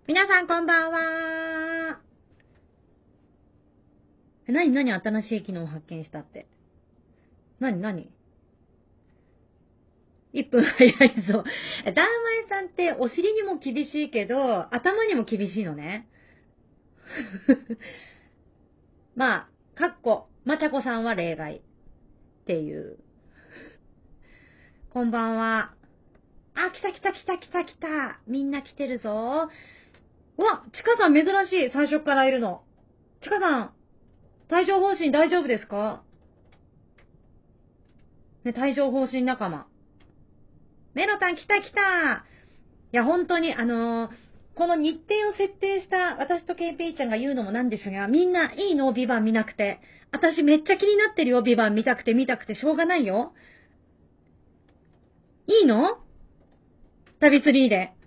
皆さんこんばんは。何新しい機能を発見したって。何 ?1 分早いぞ。ダーマエさんってお尻にも厳しいけど、頭にも厳しいのね。ままちゃこさんは例外っていう。こんばんは。あ、来た。みんな来てるぞ。うわ、ちかさん珍しい。最初からいるの。ちかさん、帯状疱疹大丈夫ですかね、帯状疱疹仲間。メロタン来た。いや、本当に、この日程を設定した私と KP ちゃんが言うのもなんですが、みんないいのビバン見なくて。私めっちゃ気になってるよ、ビバン見たくてしょうがないよ。いいの旅ツリーで。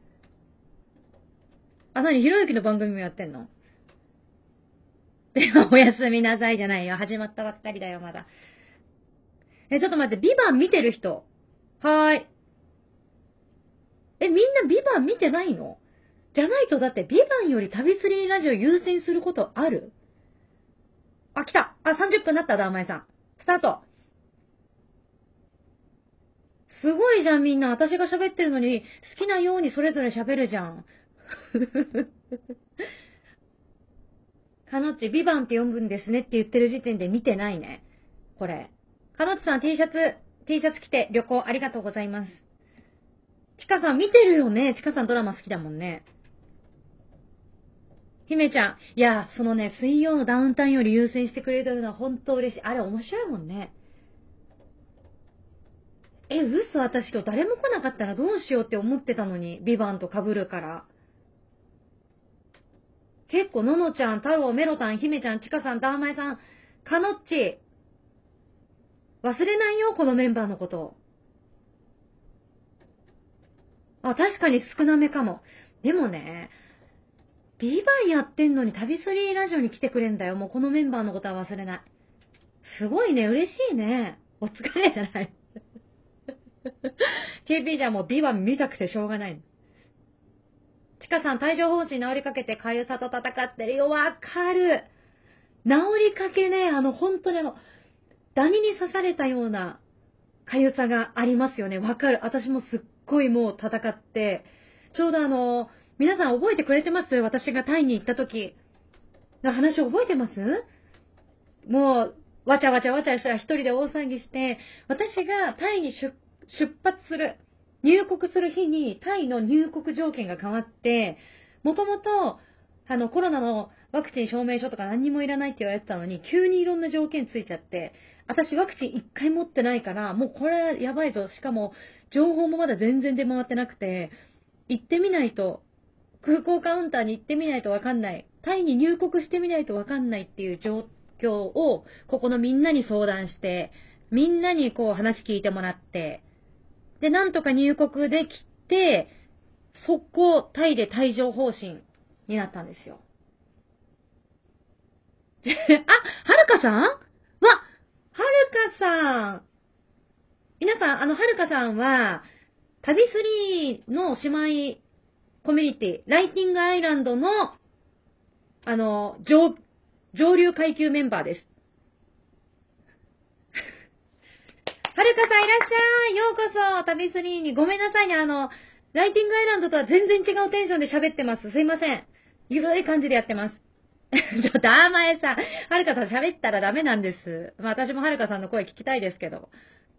あ、ひろゆきの番組もやってんの？では、おやすみなさいじゃないよ。始まったばっかりだよ、まだ。ちょっと待って、ビバン見てる人。はーい。みんなビバン見てないの？じゃないと、だってビバンより旅ツリーラジオ優先することある？あ、来た。あ、30分なった、ダーマイさん。スタート。すごいじゃん、みんな。私が喋ってるのに、好きなようにそれぞれ喋るじゃん。かのっち、ビバンって読むんですねって言ってる時点で見てないね。これ。かのっちさん、T シャツ着て旅行ありがとうございます。ちかさん見てるよね。ちかさんドラマ好きだもんね。ひめちゃん。いや、そのね、水曜のダウンタウンより優先してくれてるのは本当嬉しい。あれ面白いもんね。嘘、私今日誰も来なかったらどうしようって思ってたのに、ビバンと被るから。結構、ののちゃん、太郎、メロタン、ひめちゃん、ちかさん、ダーマエさん、かのっち、忘れないよ、このメンバーのこと。あ、確かに少なめかも。でもね、ビバンやってんのに旅スリーラジオに来てくれんだよ。もうこのメンバーのことは忘れない。すごいね、嬉しいね。お疲れじゃない。KP じゃもうビバン見たくてしょうがない。ちかさん、帯状疱疹治りかけてかゆさと戦ってるよ。わかる。治りかけね、本当にダニに刺されたようなかゆさがありますよね。わかる。私もすっごいもう戦って、ちょうど皆さん覚えてくれてます？私がタイに行った時の話覚えてます？もう、わちゃわちゃしたら一人で大騒ぎして、私がタイに出発する、入国する日にタイの入国条件が変わって、もともと、コロナのワクチン証明書とか何にもいらないって言われてたのに、急にいろんな条件ついちゃって、私ワクチン一回持ってないから、もうこれやばいぞ。しかも、情報もまだ全然出回ってなくて、行ってみないと、空港カウンターに行ってみないとわかんない。タイに入国してみないとわかんないっていう状況を、ここのみんなに相談して、みんなにこう話聞いてもらって、で、なんとか入国できて、速攻タイで帯状疱疹になったんですよ。あ、はるかさんはるかさん。皆さん、はるかさんは、旅スリーの姉妹コミュニティ、ライティングアイランドの、あの、上、上流階級メンバーです。はるかさんいらっしゃい。ようこそ、旅スリーに。ごめんなさいね。ライティングアイランドとは全然違うテンションで喋ってます。すいません。ゆるい感じでやってます。ダーマエさん。はるかさん喋ったらダメなんです。まあ私もはるかさんの声聞きたいですけど。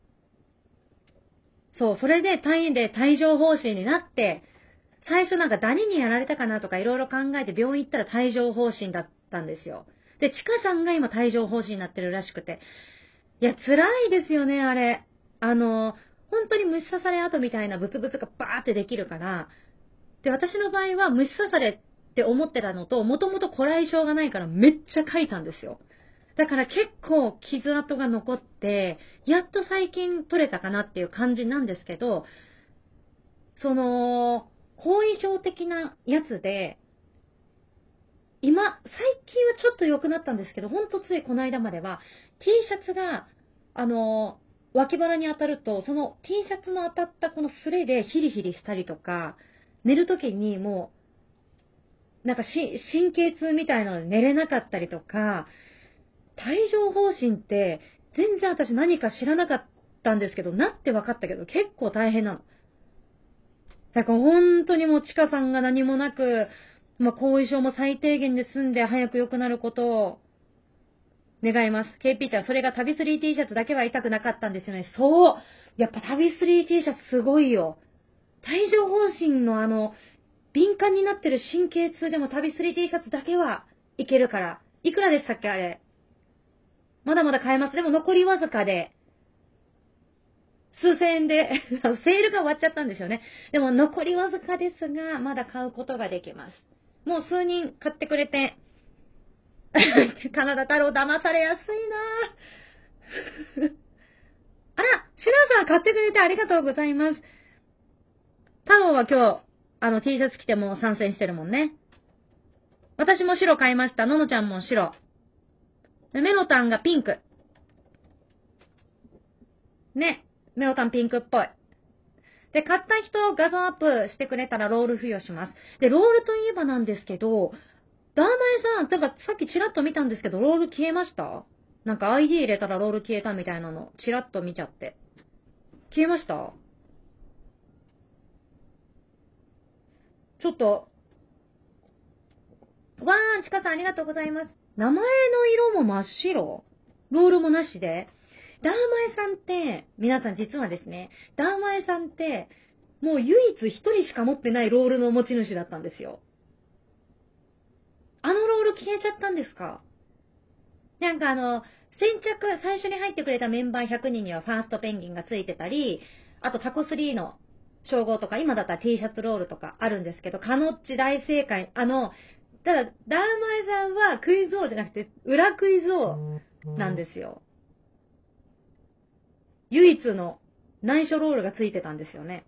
そう、それで単位で帯状疱疹になって、最初なんかダニにやられたかなとかいろいろ考えて病院行ったら帯状疱疹だったんですよ。で、ちかさんが今帯状疱疹になってるらしくて。いや、辛いですよね、あれ。本当に虫刺され跡みたいなブツブツがバーってできるから。で、私の場合は虫刺されって思ってたのと、もともとこらえ性がないからめっちゃ書いたんですよ。だから結構傷跡が残って、やっと最近取れたかなっていう感じなんですけど、その、後遺症的なやつで、最近はちょっと良くなったんですけど、ほんとついこの間までは、T シャツが、あの、脇腹に当たると、その T シャツの当たったこのスレでヒリヒリしたりとか、寝るときにもなんか神経痛みたいなので寝れなかったりとか、帯状疱疹って全然私何か知らなかったんですけど、なって分かったけど結構大変なの。だから本当にもうちかさんが何もなく、後遺症も最低限で済んで早く良くなることを願います。KP ちゃん、それが旅 3T シャツだけは痛くなかったんですよね。そう。やっぱ旅 3T シャツすごいよ。帯状疱疹の敏感になってる神経痛でも旅 3T シャツだけはいけるから。いくらでしたっけあれ。まだまだ買えます。でも残りわずかで、数千円で、セールが終わっちゃったんですよね。でも残りわずかですが、まだ買うことができます。もう数人買ってくれて、カナダ太郎騙されやすいなあら、シナさん買ってくれてありがとうございます。太郎は今日、T シャツ着ても参戦してるもんね。私も白買いました。ののちゃんも白。メロタンがピンク。ね。メロタンピンクっぽい。で、買った人画像アップしてくれたらロール付与します。で、ロールといえばなんですけど、ダーマエさん、なんかさっきチラッと見たんですけど、ロール消えました？なんか ID 入れたらロール消えたみたいなの、チラッと見ちゃって。消えました？ちょっと、わーん、ちかさんありがとうございます。名前の色も真っ白？ロールもなしで？ダーマエさんって、皆さん実はですね、ダーマエさんって、もう唯一一人しか持ってないロールの持ち主だったんですよ。あのロール消えちゃったんですか？なんか先着、最初に入ってくれたメンバー100人にはファーストペンギンがついてたり、あとタコ3の称号とか、今だったら T シャツロールとかあるんですけど、カノッチ大正解。ただ、ダーマエさんはクイズ王じゃなくて、裏クイズ王なんですよ。唯一の内緒ロールがついてたんですよね。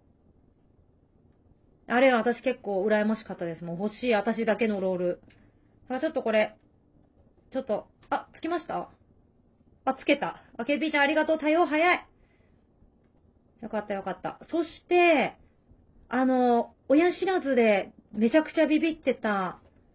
あれは私結構羨ましかったです。もう欲しい私だけのロール。ちょっとこれ、ちょっと、つきました？つけた。KP ちゃんありがとう。対応早い。よかったよかった。そして、親知らずでめちゃくちゃビビってた、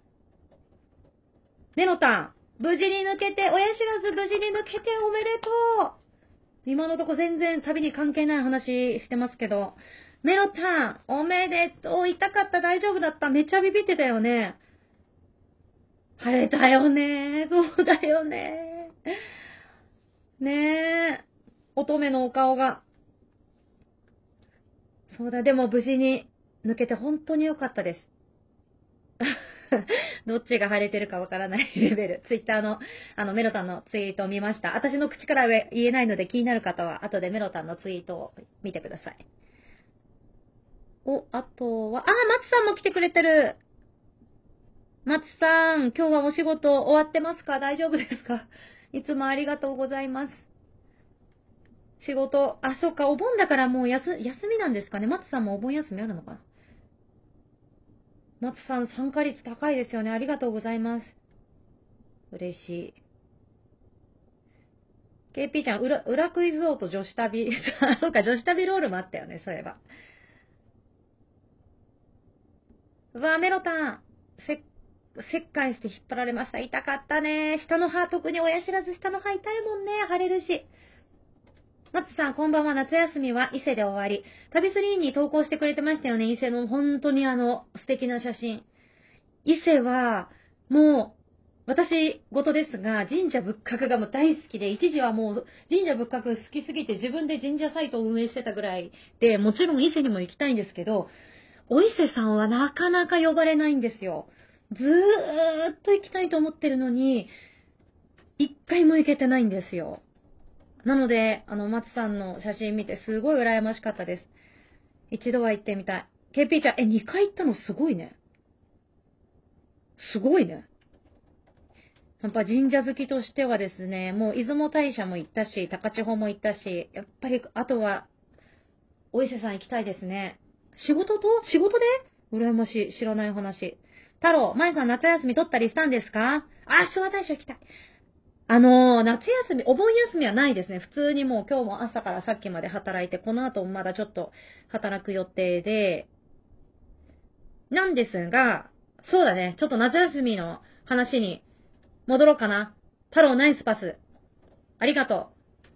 メロタン、無事に抜けて、親知らず無事に抜けておめでとう。今のとこ全然旅に関係ない話してますけど、メロタン、おめでとう。痛かった、大丈夫だった。めっちゃビビってたよね。晴れたよね。そうだよね。ねえ。乙女のお顔が。そうだ、でも無事に抜けて本当に良かったです。どっちが晴れてるかわからないレベル。ツイッターの、メロタンのツイートを見ました。私の口から言えないので気になる方は、後でメロタンのツイートを見てください。あとは、松さんも来てくれてる。松さん、今日はお仕事終わってますか？大丈夫ですか？いつもありがとうございます。仕事、そっか、お盆だからもう休みなんですかね。松さんもお盆休みあるのかな？松さん、参加率高いですよね。ありがとうございます。嬉しい。KP ちゃん、裏クイズ王と女子旅。そうか、女子旅ロールもあったよね、そういえば。メロタン。切開して引っ張られました。痛かったね。下の歯、特に親知らず下の歯痛いもんね。腫れるし。松さん、こんばんは。夏休みは伊勢で終わり。旅スリーに投稿してくれてましたよね。伊勢の本当に素敵な写真。伊勢は、もう、私事ですが、神社仏閣がもう大好きで、一時はもう神社仏閣好きすぎて自分で神社サイトを運営してたぐらいで、もちろん伊勢にも行きたいんですけど、お伊勢さんはなかなか呼ばれないんですよ。ずーっと行きたいと思ってるのに、一回も行けてないんですよ。なので、松さんの写真見てすごい羨ましかったです。一度は行ってみたい。KP ちゃん、2回行ったのすごいね。すごいね。やっぱ神社好きとしてはですね、もう出雲大社も行ったし、高千穂も行ったし、やっぱりあとは、お伊勢さん行きたいですね。仕事で羨ましい。知らない話。太郎、舞さん夏休み取ったりしたんですか？諏訪大社行きたい。夏休み、お盆休みはないですね。普通にもう今日も朝からさっきまで働いて、この後もまだちょっと働く予定で、なんですが、 そうだね。ちょっと夏休みの話に戻ろうかな。太郎ナイスパス。ありがとう。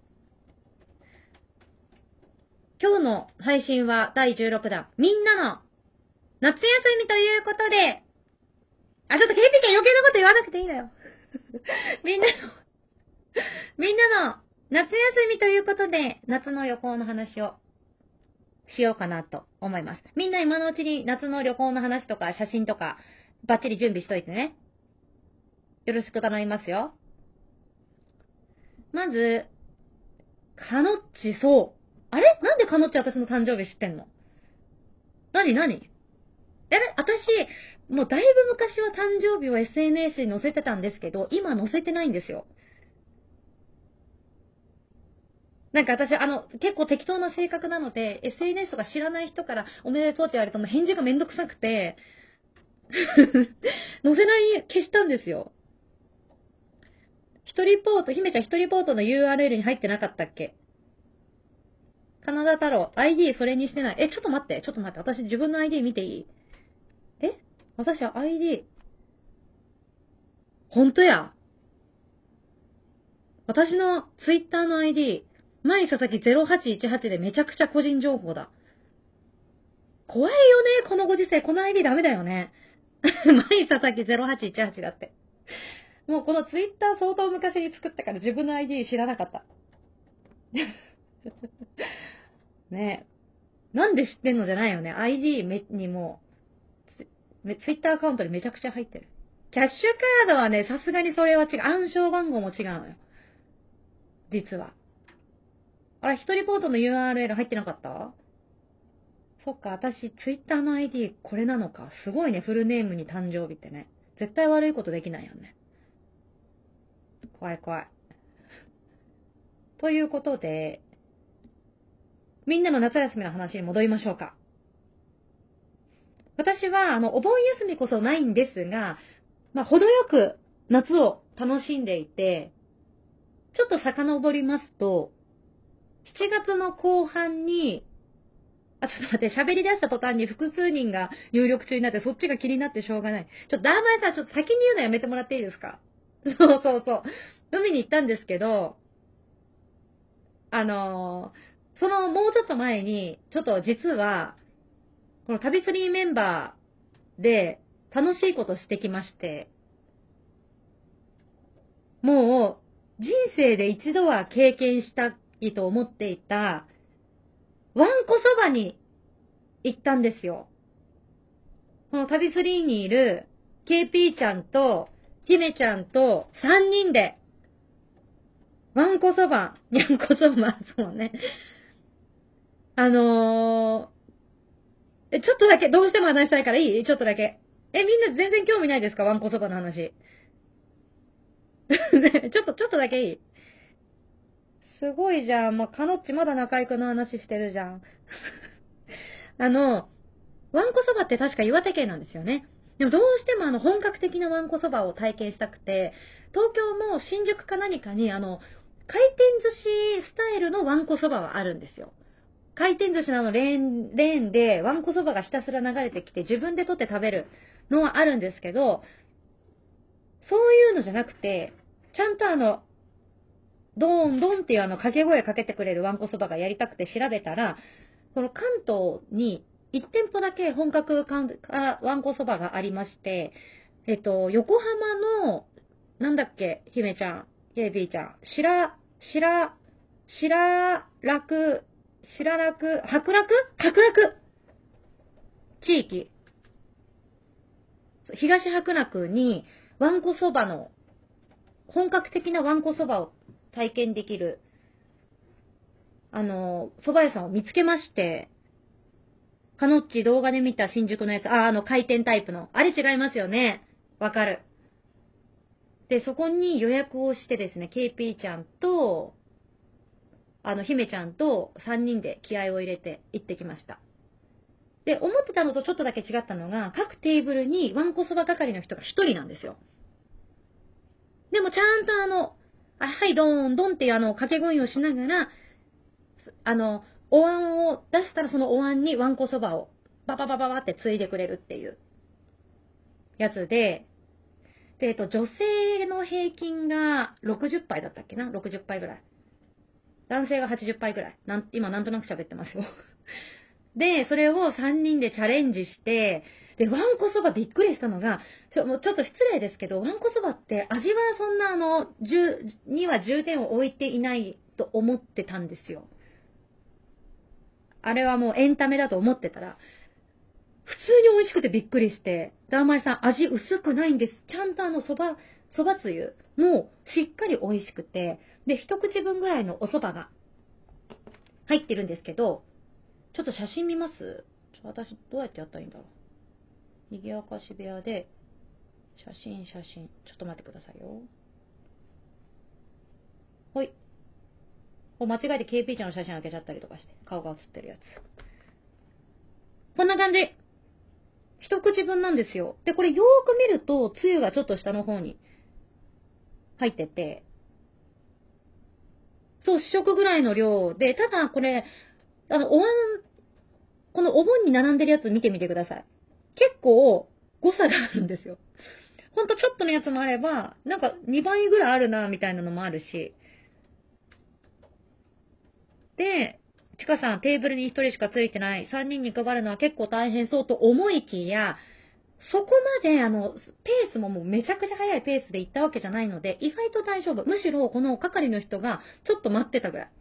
今日の配信は第16弾。みんなの夏休みということで、ちょっとケイピケ余計なこと言わなくていいのよ。みんなの夏休みということで、夏の旅行の話をしようかなと思います。みんな今のうちに夏の旅行の話とか写真とかバッチリ準備しといてね。よろしく頼みますよ。まず、かのっち、そう。あれなんでかのっち私の誕生日知ってんの？なに私、もうだいぶ昔は誕生日を SNS に載せてたんですけど、今載せてないんですよ。なんか私、結構適当な性格なので、SNS とか知らない人からおめでとうって言われるともう返事がめんどくさくて、載せない、消したんですよ。姫ちゃん一人ポートの URL に入ってなかったっけ？カナダ太郎、ID それにしてない。ちょっと待って。私自分の ID 見ていい？私は ID。ほんとや。私の Twitter の ID、前佐々木0818でめちゃくちゃ個人情報だ。怖いよね、このご時世。この ID ダメだよね。前佐々木0818だって。もうこの Twitter 相当昔に作ったから自分の ID 知らなかった。ねえ。なんで知ってんのじゃないよね。ID にもTwitter アカウントにめちゃくちゃ入ってる。キャッシュカードはね、さすがにそれは違う。暗証番号も違うのよ。実は。あれ、一人ポートの URL 入ってなかった？そっか、私、Twitter の ID これなのか。すごいね、フルネームに誕生日ってね。絶対悪いことできないよね。怖い怖い。ということで、みんなの夏休みの話に戻りましょうか。私は、お盆休みこそないんですが、程よく夏を楽しんでいて、ちょっと遡りますと、7月の後半に、ちょっと待って、喋り出した途端に複数人が入力中になって、そっちが気になってしょうがない。ダーマイさん、ちょっと先に言うのやめてもらっていいですか？そうそうそう。海に行ったんですけど、そのもうちょっと前に、ちょっと実は、この旅スリーメンバーで楽しいことしてきまして、もう人生で一度は経験したいと思っていた、わんこそばに行ったんですよ。この旅スリーにいる KP ちゃんと姫ちゃんと3人で、わんこそば、にゃんこそば、そうね。ちょっとだけ、どうしても話したいからいい？ちょっとだけ。みんな全然興味ないですか？わんこそばの話。ちょっとだけいい？すごいじゃん。もう、かのっちまだ中居くんの話してるじゃん。わんこそばって確か岩手県なんですよね。でもどうしても本格的なわんこそばを体験したくて、東京も新宿か何かに回転寿司スタイルのわんこそばはあるんですよ。回転寿司のレーンでわんこそばがひたすら流れてきて自分で取って食べるのはあるんですけど、そういうのじゃなくて、ちゃんとドーンドンっていう掛け声かけてくれるわんこそばがやりたくて調べたら、この関東に1店舗だけ本格わんこそばがありまして、横浜の、なんだっけ、姫ちゃん、KB ちゃん、白楽地域、東白楽にわんこそばの、本格的なわんこそばを体験できる、蕎麦屋さんを見つけまして、かのっち動画で見た新宿のやつ、回転タイプの。あれ違いますよね。わかる。で、そこに予約をしてですね、KP ちゃんと、姫ちゃんと3人で気合を入れて行ってきました。で、思ってたのとちょっとだけ違ったのが、各テーブルにわんこそば係の人が1人なんですよ。でもちゃんとはい、ドーン、ドンっていう掛け声をしながら、お椀を出したらそのお椀にわんこそばをバババババってついでくれるっていう。 やつで、女性の平均が60杯だったっけな ?60 杯ぐらい。男性が80杯ぐらい。今なんとなく喋ってますよ。で、それを3人でチャレンジして、で、わんこそばびっくりしたのが、もうちょっと失礼ですけど、わんこそばって味はそんなには重点を置いていないと思ってたんですよ。あれはもうエンタメだと思ってたら、普通に美味しくてびっくりして、ダーマイさん味薄くないんです。ちゃんとそばつゆもしっかり美味しくて、で、一口分ぐらいのお蕎麦が入ってるんですけど、ちょっと写真見ます？私どうやってやったらいいんだろう。にぎやかし部屋で、写真。ちょっと待ってくださいよ。ほい。間違えて KP ちゃんの写真開けちゃったりとかして、顔が写ってるやつ。こんな感じ。一口分なんですよ。で、これよーく見ると、つゆがちょっと下の方に入ってて、そう、試食ぐらいの量で、ただこれ、このお盆に並んでるやつ見てみてください。結構、誤差があるんですよ。ほんとちょっとのやつもあれば、なんか2倍ぐらいあるな、みたいなのもあるし。で、ちかさん、テーブルに1人しかついてない。3人に配るのは結構大変そうと思いきや、そこまで、ペースももうめちゃくちゃ速いペースで行ったわけじゃないので、意外と大丈夫。むしろ、この係の人が、ちょっと待ってたぐらい。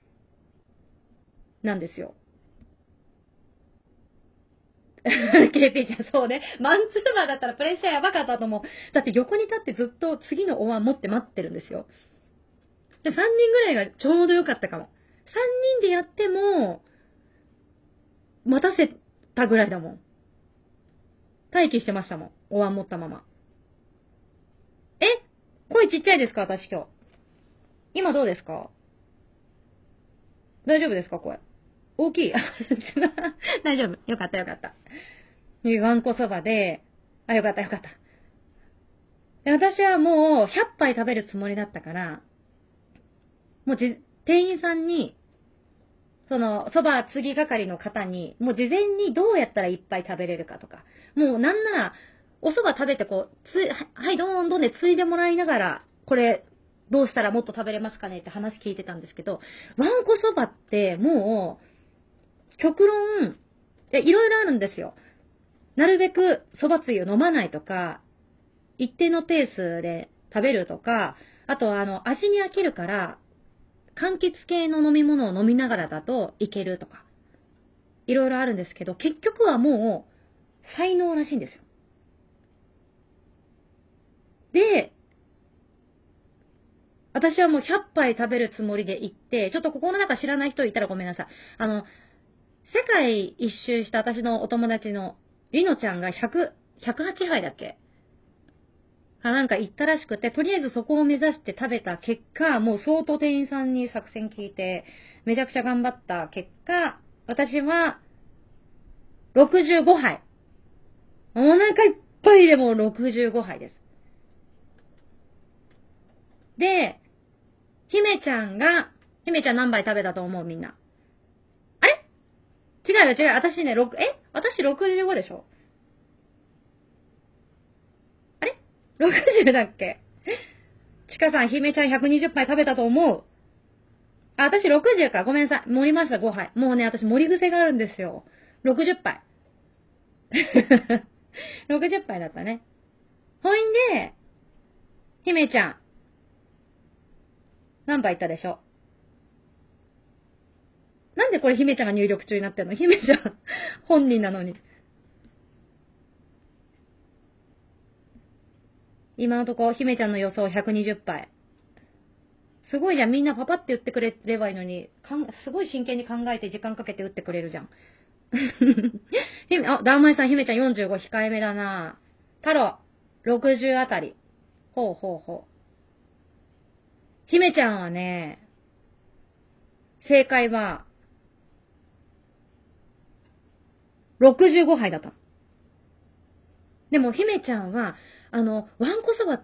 なんですよ。KP ちゃん、そうね。マンツーマンだったらプレッシャーやばかったと思う。だって横に立ってずっと次のお椀持って待ってるんですよ。で、3人ぐらいがちょうどよかったかも。3人でやっても、待たせたぐらいだもん。待機してましたもん。お椀持ったまま。え？声ちっちゃいですか？私今日。今どうですか？大丈夫ですか？声。大きい。大丈夫。よかった。わんこそばで、よかった。で、私はもう100杯食べるつもりだったから、もう店員さんに、そば継ぎ係の方に、もう事前にどうやったらいっぱい食べれるかとか、もうなんなら、お蕎麦食べてはい、どんどんでついでもらいながら、これ、どうしたらもっと食べれますかねって話聞いてたんですけど、わんこそばってもう、極論、いろいろあるんですよ。なるべく蕎麦つゆ飲まないとか、一定のペースで食べるとか、あとは味に飽きるから、柑橘系の飲み物を飲みながらだといけるとか、いろいろあるんですけど、結局はもう、才能らしいんですよ。で、私はもう100杯食べるつもりで行って、ちょっとここの中知らない人いたらごめんなさい。世界一周した私のお友達のりのちゃんが108杯だっけなんか行ったらしくて、とりあえずそこを目指して食べた結果、もう相当店員さんに作戦聞いて、めちゃくちゃ頑張った結果、私は65杯。お腹いっぱいでも65杯です。で、姫ちゃん何杯食べたと思うみんな。あれ違うよ。私ね、私65でしょ？あれ？ 60 だっけ？ちかさん、姫ちゃん120杯食べたと思う。私60か。ごめんなさい。盛りました、5杯。もうね、私盛り癖があるんですよ。60杯。60杯だったね。ほいんで、姫ちゃん、何杯いったでしょ？なんでこれ姫ちゃんが入力中になってんの？姫ちゃん、本人なのに。今のところ、姫ちゃんの予想120杯。すごいじゃん。みんなパパって言ってくれればいいのに、すごい真剣に考えて時間かけて打ってくれるじゃん。ダーマイさん、姫ちゃん45控えめだな。太郎、60あたり。ほう。姫ちゃんはね、正解は、65杯だった。でも、姫ちゃんは、わんこそばって、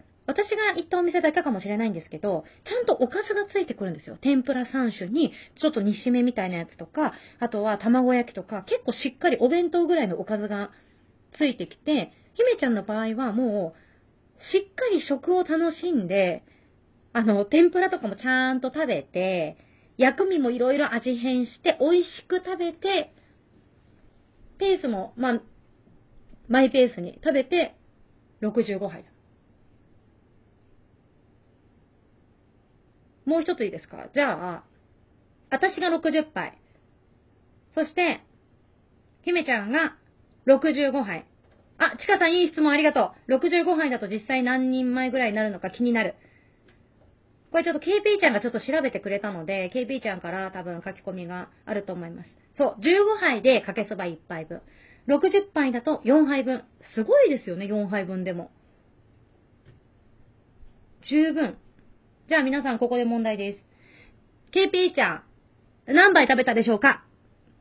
私が行ったお店だけかもしれないんですけど、ちゃんとおかずがついてくるんですよ。天ぷら3種に、ちょっと煮しめみたいなやつとか、あとは卵焼きとか、結構しっかりお弁当ぐらいのおかずがついてきて、 姫ちゃんの場合はもう、しっかり食を楽しんで、天ぷらとかもちゃんと食べて、薬味もいろいろ味変して美味しく食べて、ペースも、マイペースに食べて、65杯だ。もう一ついいですか？じゃあ、私が60杯。そして、姫ちゃんが65杯。あ、ちかさんいい質問ありがとう。65杯だと実際何人前ぐらいになるのか気になる。これちょっと KP ちゃんがちょっと調べてくれたので、KP ちゃんから多分書き込みがあると思います。そう、15杯でかけそば1杯分。60杯だと4杯分。すごいですよね、4杯分でも。十分。じゃあ皆さんここで問題です。KP ちゃん、何杯食べたでしょうか？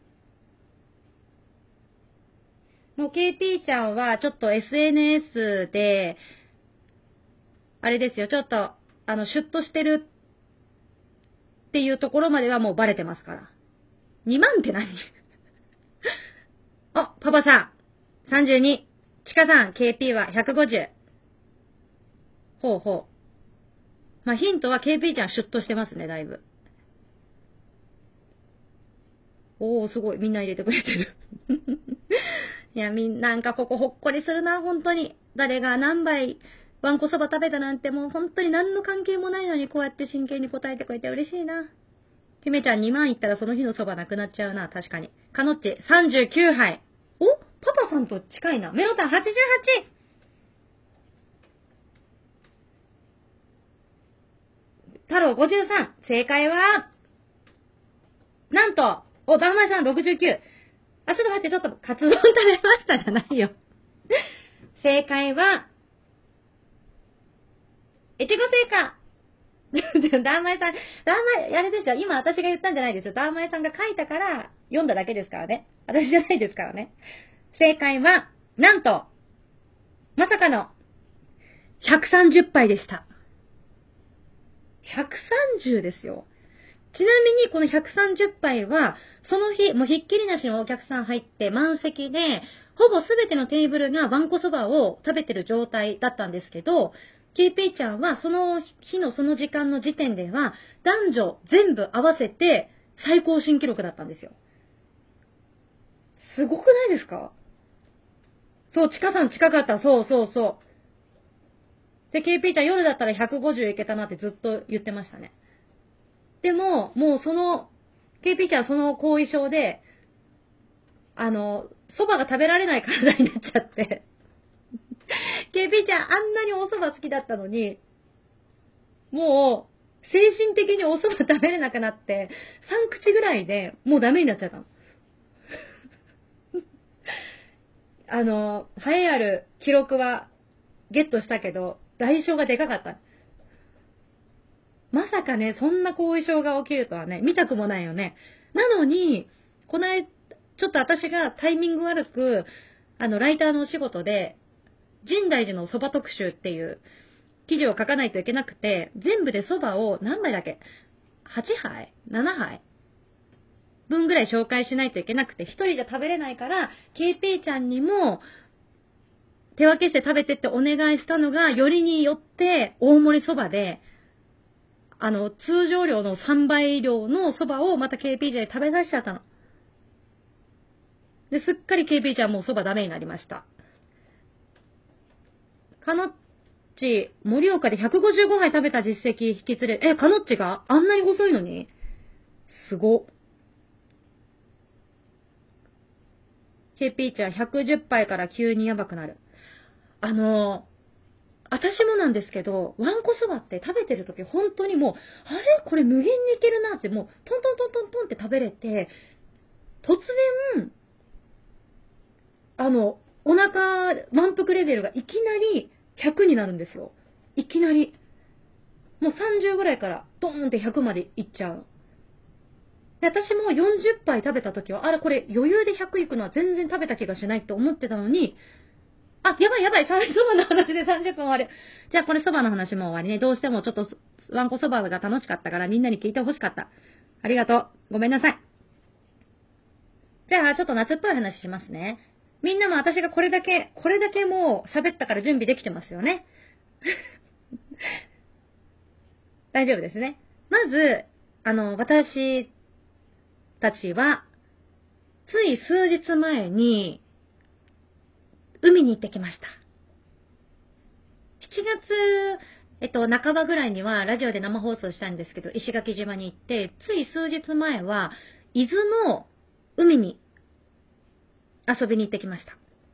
もう KP ちゃんはちょっと SNS で、あれですよ、ちょっと、シュッとしてるっていうところまではもうバレてますから。2万って何？パパさん、32。ちかさん、KP は150。ほうほう。ヒントは KP ちゃんシュッとしてますね、だいぶ。すごい。みんな入れてくれてる。いや、なんかここほっこりするな、本当に。誰が何杯、わんこそば食べたなんてもう本当に何の関係もないのにこうやって真剣に答えてくれて嬉しいな。姫ちゃん2万いったらその日のそばなくなっちゃうな、確かに。かのっち39杯。パパさんと近いな。メロさん88。太郎53。正解は、なんと、ダーマイさん69。ちょっと待って、ちょっと、カツ丼食べましたじゃないよ。正解は、越後製菓。ダーマイさん、あれですよ。今私が言ったんじゃないですよ。ダーマイさんが書いたから読んだだけですからね。私じゃないですからね。正解は、なんと、まさかの、130杯でした。130ですよ。ちなみにこの130杯は、その日、もうひっきりなしのお客さん入って満席で、ほぼすべてのテーブルがわんこそばを食べてる状態だったんですけど、KP ちゃんはその日のその時間の時点では、男女全部合わせて最高新記録だったんですよ。すごくないですか？そう、ちかさん近かった。そうそうそう。で、KP ちゃん夜だったら150いけたなってずっと言ってましたね。でも、もうKP ちゃんはその後遺症で、蕎麦が食べられない体になっちゃって。KP ちゃんあんなにお蕎麦好きだったのに、もう、精神的にお蕎麦食べれなくなって、3口ぐらいでもうダメになっちゃったの。栄えある記録はゲットしたけど、代償がでかかった。まさかね、そんな後遺症が起きるとはね、見たくもないよね。なのに、この間、ちょっと私がタイミング悪く、ライターのお仕事で、深大寺の蕎麦特集っていう記事を書かないといけなくて、全部で蕎麦を何杯だっけ？ 8 杯 ?7 杯分ぐらい紹介しないといけなくて、一人じゃ食べれないから、KP ちゃんにも手分けして食べてってお願いしたのが、よりによって大盛り蕎麦で、通常量の3倍量の蕎麦をまた KP ちゃんに食べさせちゃったの。で、すっかり KP ちゃんもう蕎麦ダメになりました。かのっち、盛岡で155杯食べた実績引き連れ、かのっちがあんなに細いのにすご。KP ちゃん110杯から急にやばくなる。私もなんですけど、わんこそばって食べてるとき本当にもう、あれこれ無限にいけるなってもう、トントントントントンって食べれて、突然、お腹、満腹レベルがいきなり100になるんですよ。いきなり。もう30ぐらいからドーンって100までいっちゃう。で、私も40杯食べた時は、あれこれ余裕で100いくのは全然食べた気がしないって思ってたのに、やばいやばい、そばの話で30分終わる。じゃあこれそばの話も終わりね。どうしてもちょっと、わんこそばが楽しかったからみんなに聞いてほしかった。ありがとう。ごめんなさい。じゃあちょっと夏っぽい話しますね。 みんなも私がこれだけもう喋ったから準備できてますよね。大丈夫ですね。まず、私たちは、つい数日前に、海に行ってきました。7月、半ばぐらいにはラジオで生放送したんですけど、石垣島に行って、つい数日前は、伊豆の海に遊びに行ってきました。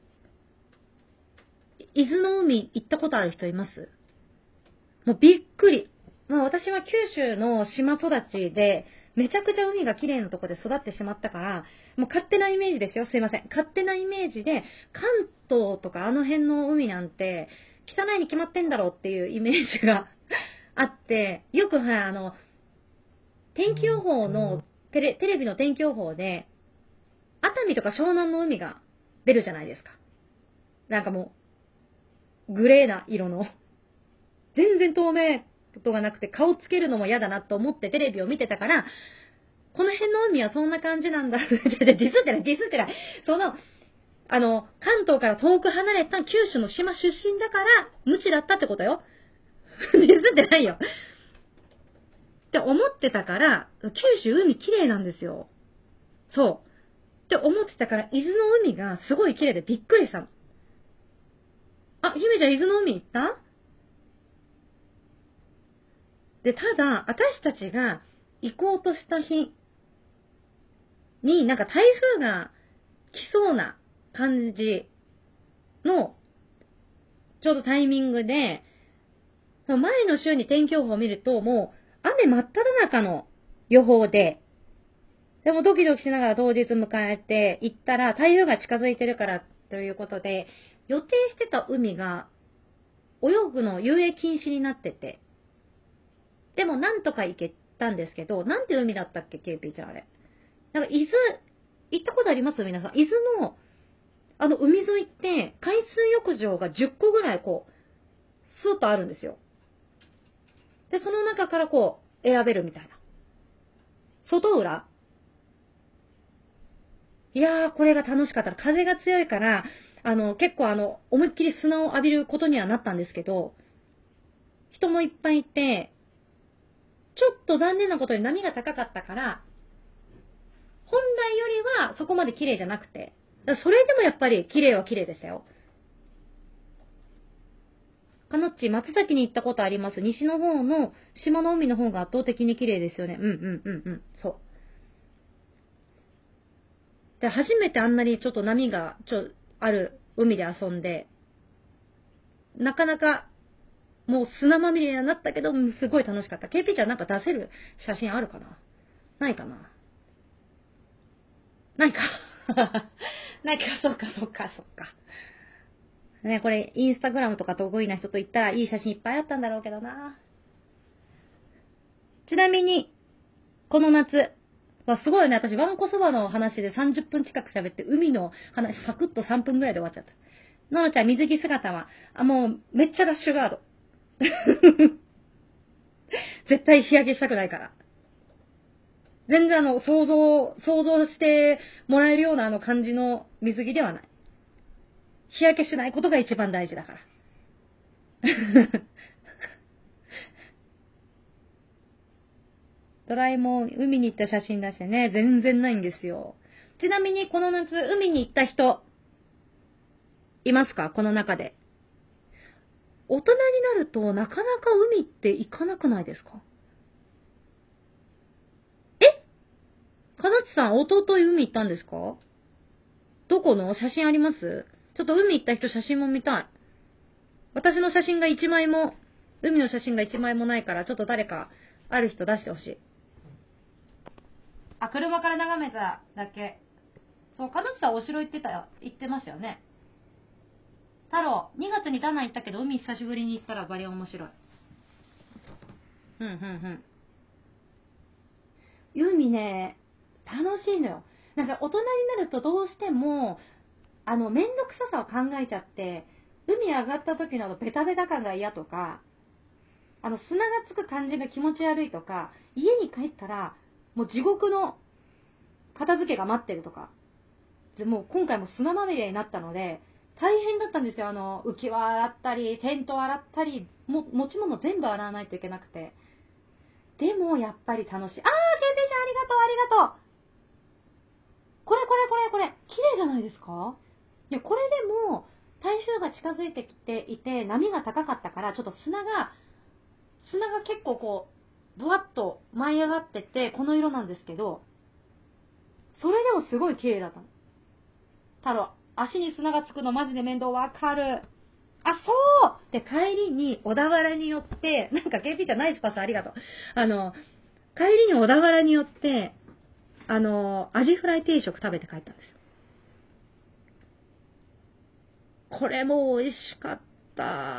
伊豆の海行ったことある人います？もうびっくり。まあ私は九州の島育ちで、めちゃくちゃ海が綺麗なとこで育ってしまったから、もう勝手なイメージですよ。すいません。勝手なイメージで、関東とかあの辺の海なんて、汚いに決まってんだろうっていうイメージがあって、よくほら、天気予報の、テレビの天気予報で、熱海とか湘南の海が出るじゃないですか。なんかもう、グレーな色の。全然透明度がなくて顔つけるのも嫌だなと思ってテレビを見てたから、この辺の海はそんな感じなんだ。ディスってない。関東から遠く離れた九州の島出身だから、無知だったってことよ。ディスってないよ。って思ってたから、九州海綺麗なんですよ。そう。って思ってたから、伊豆の海がすごい綺麗でびっくりしたの。あ、姫ちゃん伊豆の海行った？で、ただ、私たちが行こうとした日に、なんか台風が来そうな感じの、ちょうどタイミングで、その前の週に天気予報を見ると、もう雨真っ只中の予報で、でもドキドキしながら当日迎えて行ったら、台風が近づいてるからということで、予定してた海が泳ぐの遊泳禁止になってて、でもなんとか行けたんですけど、なんて海だったっけ、ケイピーちゃんあれ。なんか伊豆、行ったことあります皆さん。伊豆の、海沿いって、海水浴場が10個ぐらいこう、スーッとあるんですよ。で、その中からこう、選べるみたいな。外浦いやー、これが楽しかった。風が強いから、結構思いっきり砂を浴びることにはなったんですけど、人もいっぱいいて、ちょっと残念なことに波が高かったから、本来よりはそこまで綺麗じゃなくて、それでもやっぱり綺麗は綺麗でしたよ。かのっち、松崎に行ったことあります。西の方の島の海の方が圧倒的に綺麗ですよね。そう。で、初めてあんなにちょっと波がある海で遊んで、なかなかもう砂まみれになったけど、すごい楽しかった。KP ちゃんなんか出せる写真あるかな？ないかな？ないか。ないか、そっか。ね、これ、インスタグラムとか得意な人と行ったらいい写真いっぱいあったんだろうけどな。ちなみに、この夏、すごいね、私、わんこそばの話で30分近く喋って、海の話、サクッと3分ぐらいで終わっちゃった。ののちゃん、水着姿は、もう、めっちゃラッシュガード。絶対日焼けしたくないから。全然想像してもらえるような感じの水着ではない。日焼けしないことが一番大事だから。ドラえもん、海に行った写真出してね、全然ないんですよ。ちなみにこの夏、海に行った人、いますか？この中で。大人になると、なかなか海って行かなくないですか？え？かなちさん、弟海行ったんですか？どこの写真あります？ちょっと海行った人写真も見たい。私の写真が一枚も、海の写真が一枚もないから、ちょっと誰か、ある人出してほしい。あ、車から眺めただけ。そう、かなちさんお城行ってましたよね。太郎、2月にダナン行ったけど、海久しぶりに行ったらバリ面白い。海ね、楽しいのよ。なんか大人になるとどうしても、めんどくささを考えちゃって、海上がった時のベタベタ感が嫌とか、砂がつく感じが気持ち悪いとか、家に帰ったら、もう地獄の片付けが待ってるとか、 もう今回も砂まみれになったので、大変だったんですよ。浮き輪洗ったり、テント洗ったり、持ち物全部洗わないといけなくて。でも、やっぱり楽しい。ケンピーちゃんありがとう、ありがとう。これ。綺麗じゃないですか？いや、これでも、台風が近づいてきていて、波が高かったから、ちょっと砂が結構こう、ぶわっと舞い上がってて、この色なんですけど、それでもすごい綺麗だったの。太郎、足に砂がつくのマジで面倒わかる。あ、そうで、帰りに小田原に寄って、なんか KP ちゃんナイスパスありがとう。帰りに小田原に寄って、アジフライ定食食べて帰ったんですよ。これも美味しかった。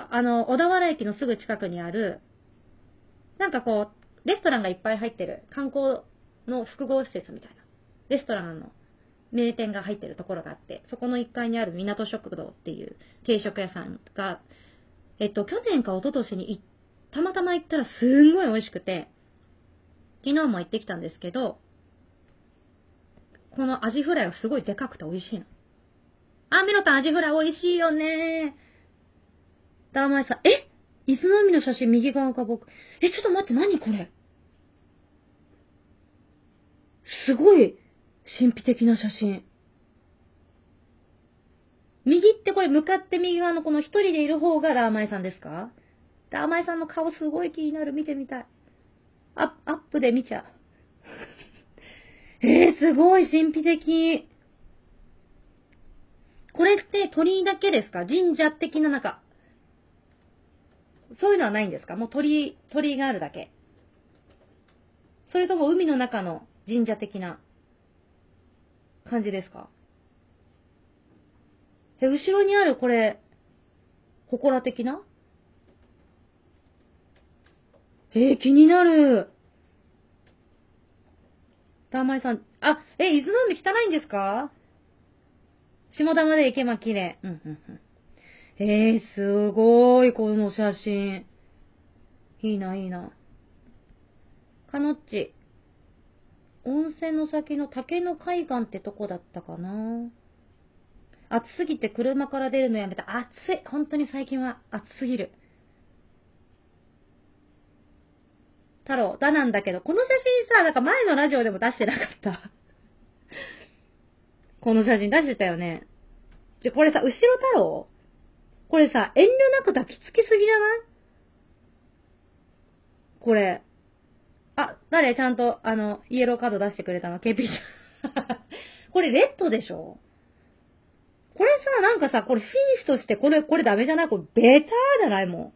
小田原駅のすぐ近くにある、なんかこう、レストランがいっぱい入ってる、観光の複合施設みたいな、レストランの名店が入ってるところがあって、そこの1階にある港食堂っていう定食屋さんが、去年か一昨年にたまたま行ったらすんごい美味しくて、昨日も行ってきたんですけど、このアジフライはすごいでかくて美味しいの。メロタンアジフライ美味しいよね。ダーマイさん、伊豆の海の写真右側が僕。ちょっと待って、何これ。すごい神秘的な写真。右ってこれ向かって右側のこの一人でいる方がダーマイさんですか？ダーマイさんの顔すごい気になる。見てみたい。アップで見ちゃう。すごい神秘的。これって鳥居だけですか？神社的ななんか、そういうのはないんですか？もう鳥居があるだけ。それとも海の中の神社的な感じですか？後ろにあるこれ、祠的な？気になる。ダーマイさん、伊豆の海汚いんですか？下田まで行けば綺麗。すごい、この写真。いいな、いいな。かのっち。温泉の先の竹の海岸ってとこだったかな。暑すぎて車から出るのやめた。暑い。本当に最近は暑すぎる。太郎、だなんだけど、この写真さ、なんか前のラジオでも出してなかった。この写真出してたよね。これさ、後ろ太郎これさ、遠慮なく抱きつきすぎじゃない？これ。誰ちゃんと、イエローカード出してくれたの？ KP じゃん。これレッドでしょ？これさ、なんかさ、これ紳士としてこれダメじゃない？これベターじゃないもん。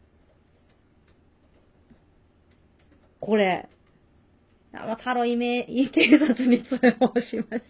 これ。タロ警察に通報しました。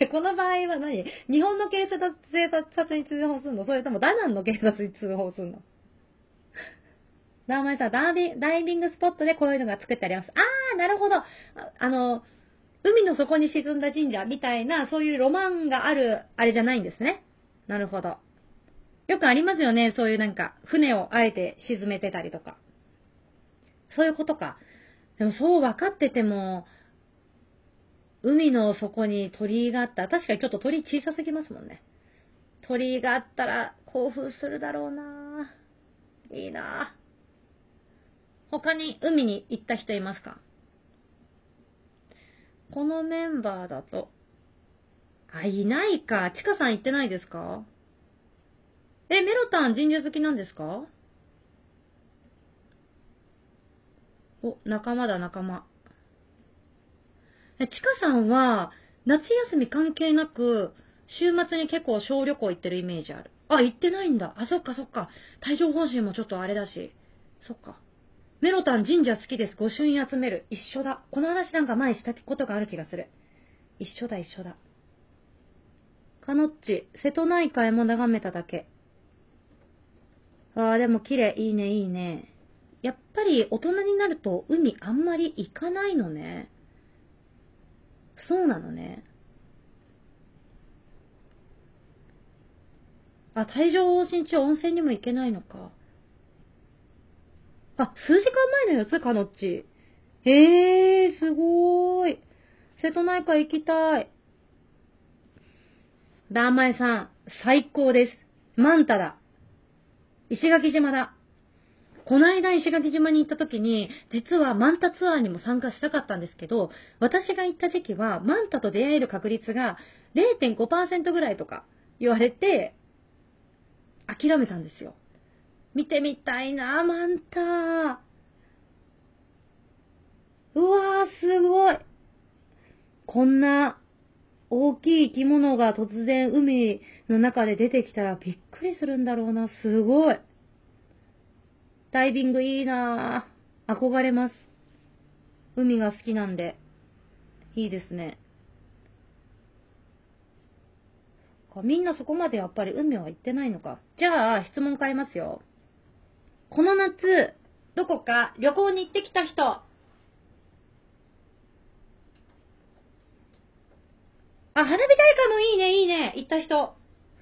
この場合は何？日本の警察に通報するの？それともダナンの警察に通報するの？ダーマイさん、ダイビングスポットでこういうのが作ってあります。なるほど。海の底に沈んだ神社みたいな、そういうロマンがある、あれじゃないんですね。なるほど。よくありますよね。そういうなんか、船をあえて沈めてたりとか。そういうことか。でもそう分かってても、海の底に鳥居があったら、確かにちょっと鳥居小さすぎますもんね。鳥居があったら興奮するだろうな。いいな。他に海に行った人いますか？このメンバーだと。いないか。ちかさん行ってないですか？メロタン神社好きなんですか？仲間だ、仲間。ちかさんは、夏休み関係なく、週末に結構小旅行行ってるイメージある。行ってないんだ。そっかそっか。帯状疱疹もちょっとあれだし。そっか。メロタン神社好きです。御朱印集める。一緒だ。この話なんか前したことがある気がする。一緒だ、一緒だ。かのっち、瀬戸内海も眺めただけ。でも綺麗。いいね、いいね。やっぱり大人になると海あんまり行かないのね。そうなのね。帯状疱疹中温泉にも行けないのか。数時間前のやつかのっち。すごーい。瀬戸内海行きたい。 ダーマエさん、最高です。マンタだ。石垣島だ。この間石垣島に行った時に、実はマンタツアーにも参加したかったんですけど、私が行った時期はマンタと出会える確率が 0.5% ぐらいとか言われて、諦めたんですよ。見てみたいな、マンタ。うわー、すごい。こんな大きい生き物が突然海の中で出てきたらびっくりするんだろうな。すごい。ダイビングいいなぁ。憧れます。海が好きなんで。いいですね。みんなそこまでやっぱり海は行ってないのか。じゃあ、質問変えますよ。この夏、どこか旅行に行ってきた人。あ、花火大会もいいね、いいね。行った人。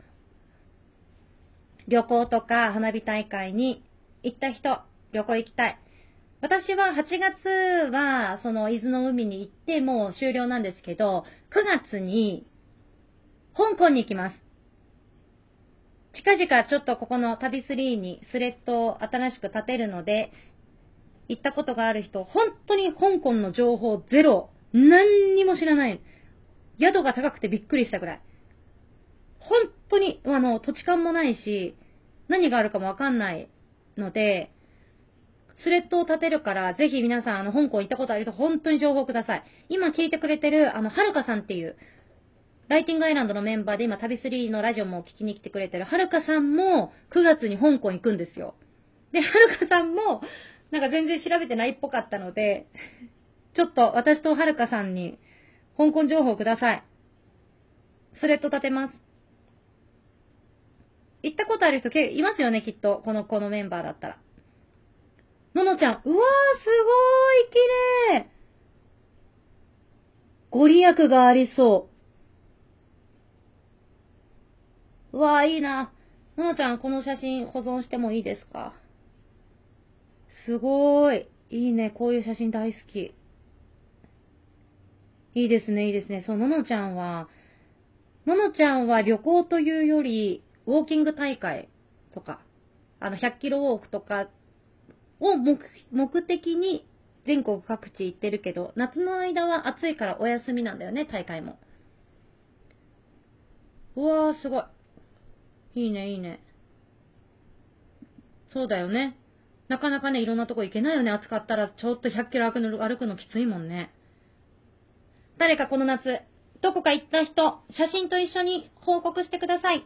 旅行とか花火大会に行った人。旅行行きたい。私は8月は、その伊豆の海に行ってもう終了なんですけど、9月に香港に行きます。近々ちょっとここの旅3にスレッドを新しく立てるので、行ったことがある人、本当に香港の情報ゼロ。何にも知らない。宿が高くてびっくりしたぐらい。本当に、土地勘もないし、何があるかもわかんないので、スレッドを立てるから、ぜひ皆さん、香港行ったことある人、本当に情報ください。今聞いてくれてる、はるかさんっていう、ライティングアイランドのメンバーで今旅3のラジオも聞きに来てくれてるはるかさんも9月に香港行くんですよ。で、はるかさんもなんか全然調べてないっぽかったので、ちょっと私とはるかさんに香港情報ください。スレッド立てます。行ったことある人いますよね、きっと。このメンバーだったら。ののちゃん、うわー、すごーい、綺麗。ご利益がありそう。うわー、いいな。ののちゃん、この写真保存してもいいですか？すごーい。いいね。こういう写真大好き。いいですね、いいですね。そう、ののちゃんは旅行というより、ウォーキング大会とか、100キロウォークとかを目的に全国各地行ってるけど、夏の間は暑いからお休みなんだよね、大会も。うわー、すごい。いいね、いいね。そうだよね。なかなかね、いろんなとこ行けないよね。暑かったらちょっと100キロ歩くのきついもんね。誰かこの夏、どこか行った人、写真と一緒に報告してください。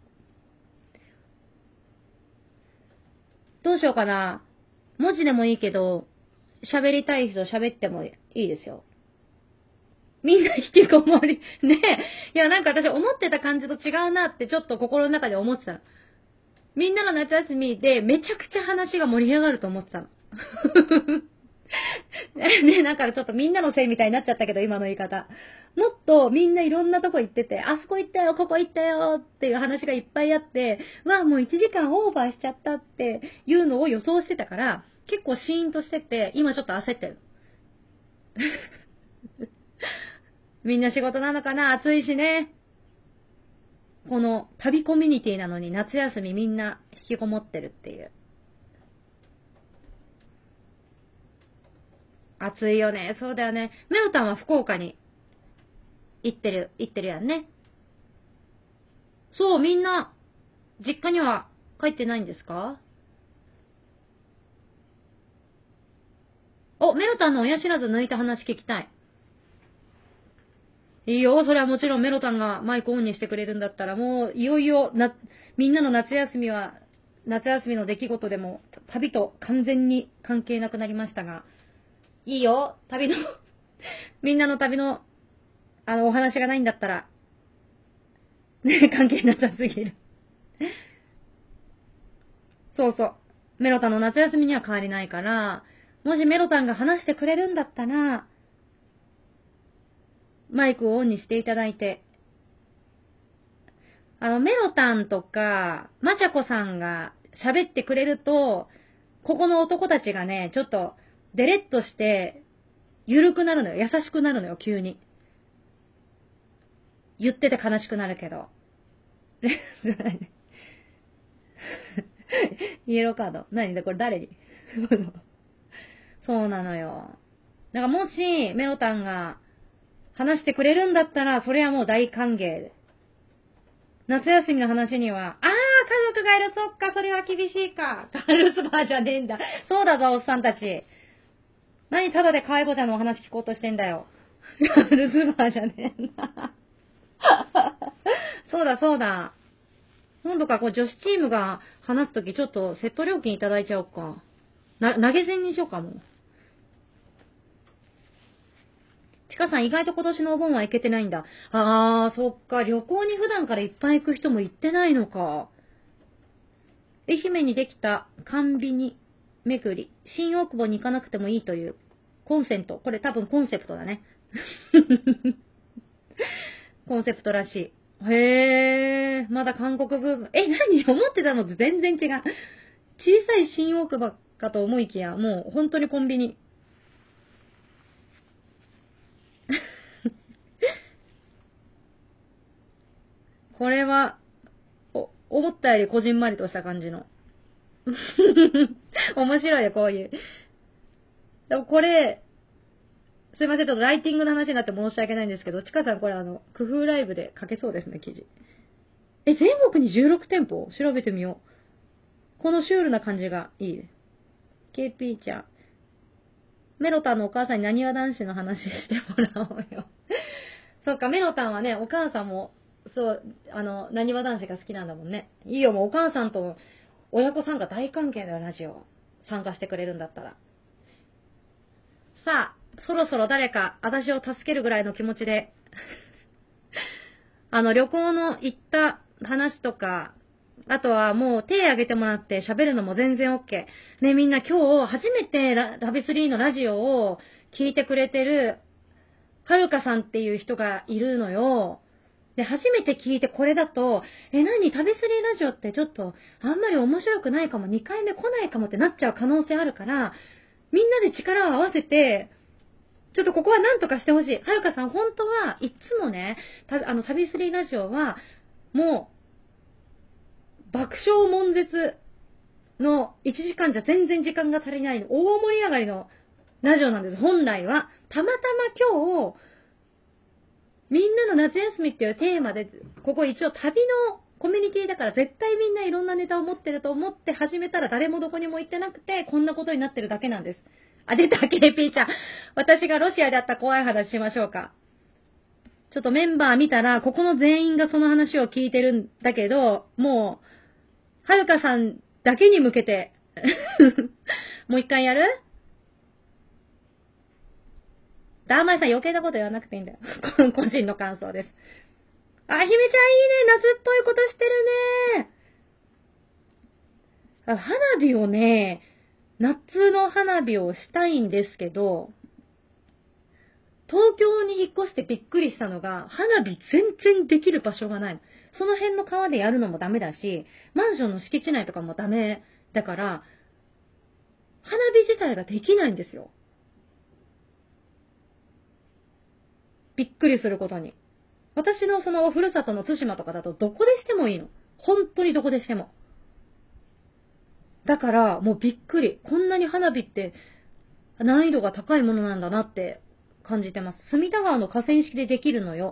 どうしようかな。文字でもいいけど、喋りたい人喋ってもいいですよ。みんな引きこもり。ねえ。いや、なんか私思ってた感じと違うなってちょっと心の中で思ってたの。みんなの夏休みでめちゃくちゃ話が盛り上がると思ってたの。ね、なんかちょっとみんなのせいみたいになっちゃったけど、今の言い方。もっとみんないろんなとこ行ってて、あそこ行ったよ、ここ行ったよっていう話がいっぱいあって、わあ、もう1時間オーバーしちゃったっていうのを予想してたから、結構シーンとしてて、今ちょっと焦ってる。みんな仕事なのかな？暑いしね。この旅コミュニティなのに夏休みみんな引きこもってるっていう。暑いよね。そうだよね。メオタンは福岡に行ってるやんね。そう、みんな、実家には帰ってないんですか？お、メロタンの親知らず抜いた話聞きたい。いいよ、それはもちろんメロタンがマイクオンにしてくれるんだったら、もういよいよみんなの夏休みは、夏休みの出来事でも旅と完全に関係なくなりましたが、いいよ、みんなの旅の、お話がないんだったら、ね、関係なさすぎる。そうそう。メロタンの夏休みには変わりないから、もしメロタンが話してくれるんだったら、マイクをオンにしていただいて、メロタンとか、マチャコさんが喋ってくれると、ここの男たちがね、ちょっと、デレッとして、ゆるくなるのよ。優しくなるのよ、急に。言ってて悲しくなるけど。 イエローカード。何だこれ誰にそうなのよ。だからもし、メロタンが話してくれるんだったら、それはもう大歓迎。夏休みの話には、家族がいる、そっか、それは厳しいか。ガールズバーじゃねえんだ。そうだぞ、おっさんたち。何ただで介護者のお話聞こうとしてんだよ。ガールズバーじゃねえんだ。そうだ、そうだ。今度から女子チームが話すときちょっとセット料金いただいちゃおうか。投げ銭にしようかも。ちかさん意外と今年のお盆は行けてないんだ。そっか。旅行に普段からいっぱい行く人も行ってないのか。愛媛にできた甘美に巡り、新大久保に行かなくてもいいというコンセント。これ多分コンセプトだね。コンセプトらしい。へまだ韓国ブーム。何思ってたのと全然違う。小さい新大久保かと思いきや、もう本当にコンビニ。これは、思ったよりこじんまりとした感じの。面白いよ、こういう。でもこれ、すいません、ちょっとライティングの話になって申し訳ないんですけど、ちかさんこれ工夫ライブで書けそうですね、記事。全国に16店舗調べてみよう。このシュールな感じがいい。KP ちゃん。メロタンのお母さんになにわ男子の話してもらおうよ。そっか、メロタンはね、お母さんも、そう、なにわ男子が好きなんだもんね。いいよ、もうお母さんと親子参加大関係だよ、ラジオ。参加してくれるんだったら。さあ、そろそろ誰か私を助けるぐらいの気持ちで、旅行の行った話とか、あとはもう手挙げてもらって喋るのも全然 OK。ね、みんな今日初めてラビスリーのラジオを聞いてくれてるはるかさんっていう人がいるのよ。で、初めて聞いてこれだと、何旅スリーラジオってちょっとあんまり面白くないかも、2回目来ないかもってなっちゃう可能性あるから、みんなで力を合わせて、ちょっとここは何とかしてほしい。はるかさん、本当はいつもね、旅スリーラジオは、もう、爆笑悶絶の1時間じゃ全然時間が足りない大盛り上がりのラジオなんです、本来は。たまたま今日、みんなの夏休みっていうテーマで、ここ一応旅のコミュニティだから絶対みんないろんなネタを持ってると思って始めたら誰もどこにも行ってなくて、こんなことになってるだけなんです。出た、KP ちゃん。私がロシアであった怖い話しましょうか。ちょっとメンバー見たら、ここの全員がその話を聞いてるんだけど、もう、はるかさんだけに向けて、もう一回やる？ダーマイさん余計なこと言わなくていいんだよ。個人の感想です。姫ちゃんいいね。夏っぽいことしてるね。花火をね、夏の花火をしたいんですけど、東京に引っ越してびっくりしたのが、花火全然できる場所がないの。その辺の川でやるのもダメだし、マンションの敷地内とかもダメだから、花火自体ができないんですよ。びっくりすることに。私のそのふるさとの対馬とかだとどこでしてもいいの。本当にどこでしても。だからもうびっくり。こんなに花火って難易度が高いものなんだなって感じてます。隅田川の河川敷でできるのよ。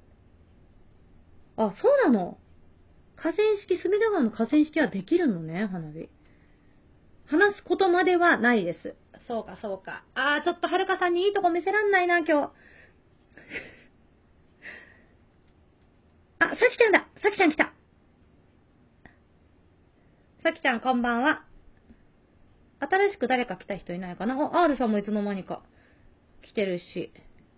そうなの。河川敷、隅田川の河川敷はできるのね、花火。話すことまではないです。そうか、そうか。ちょっとはるかさんにいいとこ見せらんないな、今日。さきちゃんだ。さきちゃん来た。さきちゃんこんばんは。新しく誰か来た人いないかな。R さんもいつの間にか来てるし。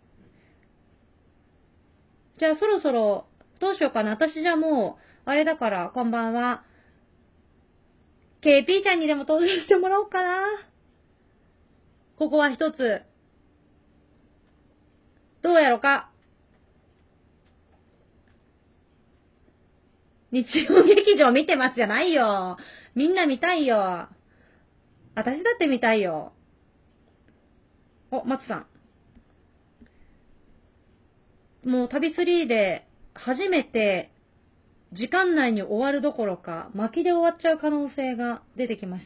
じゃあそろそろ、どうしようかな。私じゃもう、あれだから、こんばんは。KP ちゃんにでも登場してもらおうかな。ここは一つ。どうやろか。日曜劇場見てますじゃないよ。みんな見たいよ。私だって見たいよ。松さん。もう旅3で初めて時間内に終わるどころか、巻きで終わっちゃう可能性が出てきました。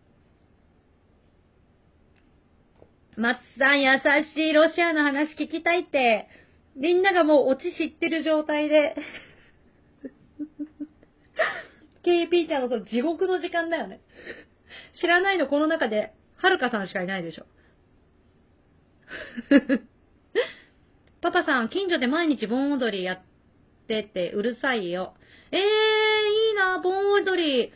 松さん優しい、ロシアの話聞きたいって、みんながもうオチ知ってる状態で。KP ちゃんの地獄の時間だよね。知らないのこの中で、はるかさんしかいないでしょ。パパさん、近所で毎日盆踊りやっててうるさいよ。いいな、盆踊り。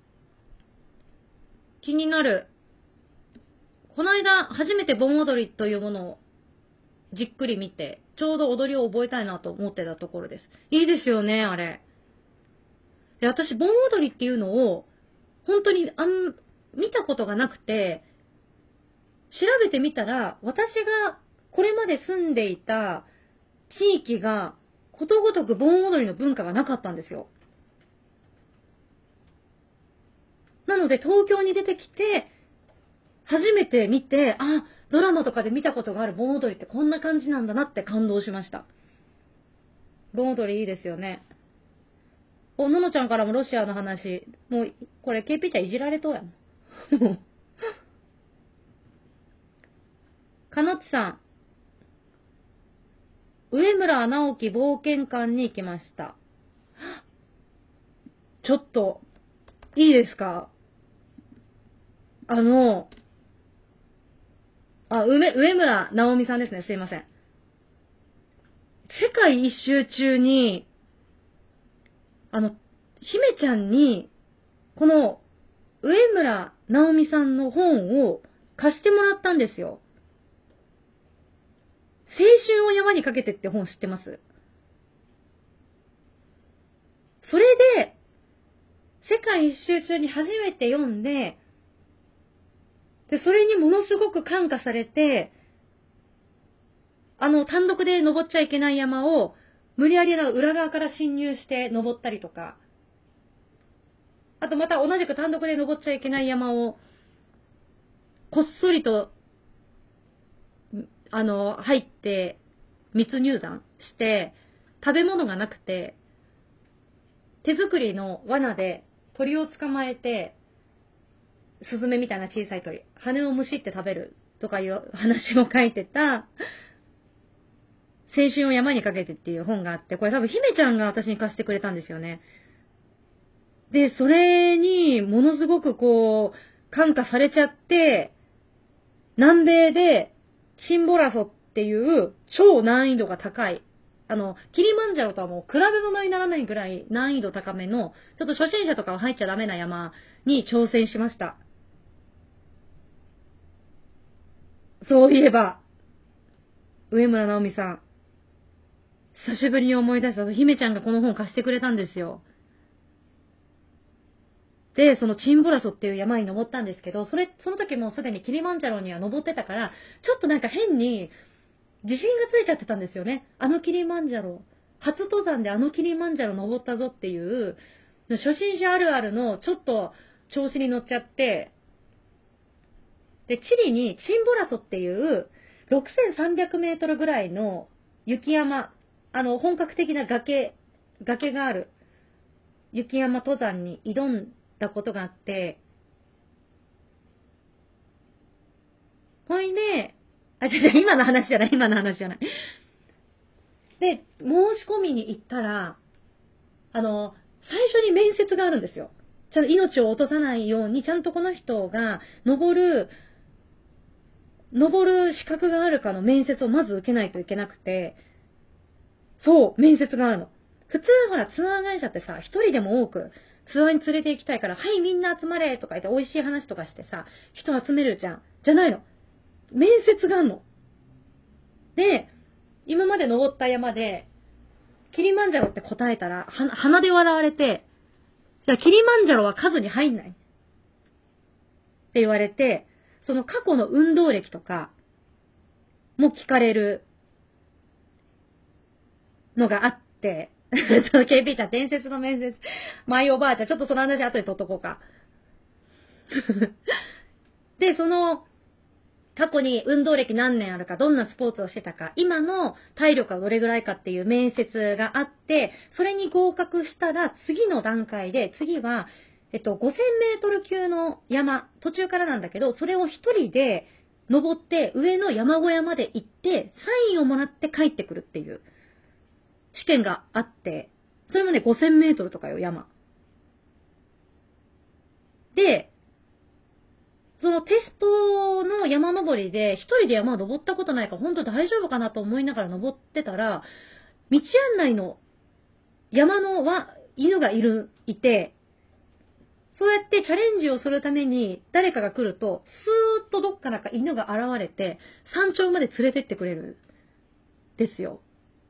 気になる。この間、初めて盆踊りというものをじっくり見て、ちょうど踊りを覚えたいなと思ってたところです。いいですよね、あれ。で、私、盆踊りっていうのを、本当に見たことがなくて、調べてみたら、私がこれまで住んでいた地域が、ことごとく盆踊りの文化がなかったんですよ。なので、東京に出てきて、初めて見て、あ、ドラマとかで見たことがある盆踊りってこんな感じなんだなって感動しました。盆踊りいいですよね。ののちゃんからもロシアの話、もう、これ KP ちゃんいじられとうやん。かのちさん、上村直樹冒険館に行きました。ちょっと、いいですか？上村直美さんですね。すいません。世界一周中に、姫ちゃんに、この、上村直美さんの本を貸してもらったんですよ。青春を山にかけてって本知ってます？それで、世界一周中に初めて読んで、で、それにものすごく感化されて、単独で登っちゃいけない山を、無理やり裏側から侵入して登ったりとか、あとまた同じく単独で登っちゃいけない山を、こっそりと、入って、密入山して、食べ物がなくて、手作りの罠で鳥を捕まえて、スズメみたいな小さい鳥、羽をむしって食べるとかいう話も書いてた、青春を山にかけてっていう本があって、これ多分姫ちゃんが私に貸してくれたんですよね。で、それにものすごくこう、感化されちゃって、南米でチンボラソっていう超難易度が高い、キリマンジャロとはもう比べ物にならないぐらい難易度高めの、ちょっと初心者とかは入っちゃダメな山に挑戦しました。そういえば、上村直美さん、久しぶりに思い出した。姫ちゃんがこの本を貸してくれたんですよ。で、そのチンボラソっていう山に登ったんですけど、その時もうすでにキリマンジャロには登ってたから、ちょっとなんか変に自信がついちゃってたんですよね。キリマンジャロ、初登山でキリマンジャロ登ったぞっていう、初心者あるあるのちょっと調子に乗っちゃって、で、チリにチンボラソっていう6300メートルぐらいの雪山、本格的な崖がある雪山登山に挑んだことがあって、ほいで、今の話じゃない。で、申し込みに行ったら、最初に面接があるんですよ。ちゃんと命を落とさないように、ちゃんとこの人が登る資格があるかの面接をまず受けないといけなくて、そう、面接があるの。普通ほらツアー会社ってさ、一人でも多くツアーに連れて行きたいから、はいみんな集まれとか言って美味しい話とかしてさ、人集めるじゃん。じゃないの。面接があるの。で、今まで登った山で、キリマンジャロって答えたら、鼻で笑われて、じゃあキリマンジャロは数に入んないって言われて、その過去の運動歴とかも聞かれるのがあって、その KP ちゃん伝説の面接、マイおばあちゃん、ちょっとその話後で取っとこうか。で、 過去に運動歴何年あるか、どんなスポーツをしてたか、今の体力はどれぐらいかっていう面接があって、それに合格したら次の段階で、次は、5000メートル級の山、途中からなんだけど、それを一人で登って上の山小屋まで行って、サインをもらって帰ってくるっていう試験があって、それもね、5000メートルとかよ、山。で、そのテストの山登りで、一人で山を登ったことないから、本当大丈夫かなと思いながら登ってたら、道案内の山の犬がいて、そうやってチャレンジをするために誰かが来ると、スーッとどっからか犬が現れて、山頂まで連れてってくれるんですよ。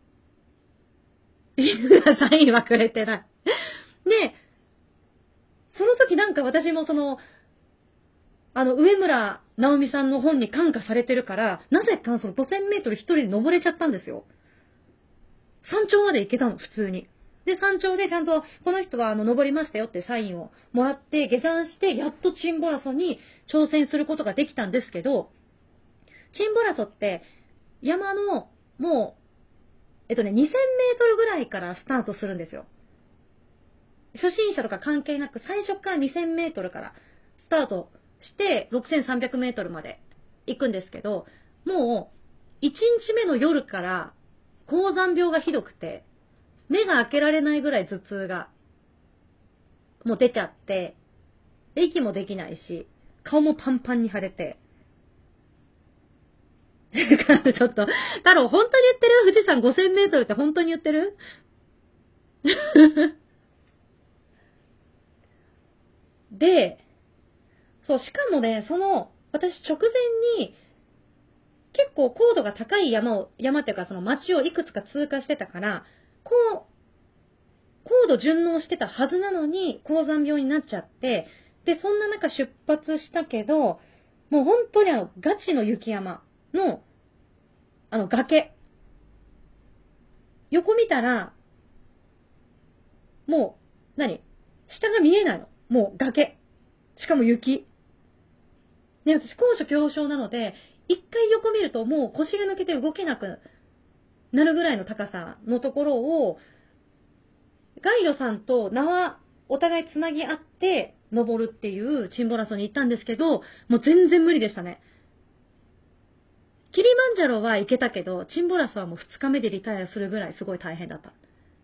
犬がサインはくれてない。で、その時なんか私も上村直美さんの本に感化されてるから、なぜかその5000メートル一人で登れちゃったんですよ。山頂まで行けたの、普通に。で、山頂でちゃんと、この人は登りましたよってサインをもらって、下山して、やっとチンボラソに挑戦することができたんですけど、チンボラソって、山の、もう、2000メートルぐらいからスタートするんですよ。初心者とか関係なく、最初から2000メートルからスタートして、6300メートルまで行くんですけど、もう、1日目の夜から、高山病がひどくて、目が開けられないぐらい頭痛が、もう出ちゃって、息もできないし、顔もパンパンに腫れて。ちょっと、太郎本当に言ってる？富士山5000メートルって本当に言ってる？で、そう、しかもね、私直前に、結構高度が高い山っていうかその街をいくつか通過してたから、高度順応してたはずなのに、高山病になっちゃって、で、そんな中出発したけど、もう本当にガチの雪山の、崖。横見たら、もう、下が見えないの。もう崖。しかも雪。ね、私高所恐怖症なので、一回横見るともう腰が抜けて動けなくなるぐらいの高さのところを、ガイドさんと縄、お互いつなぎ合って登るっていうチンボラソに行ったんですけど、もう全然無理でしたね。キリマンジャロは行けたけど、チンボラソはもう2日目でリタイアするぐらいすごい大変だった。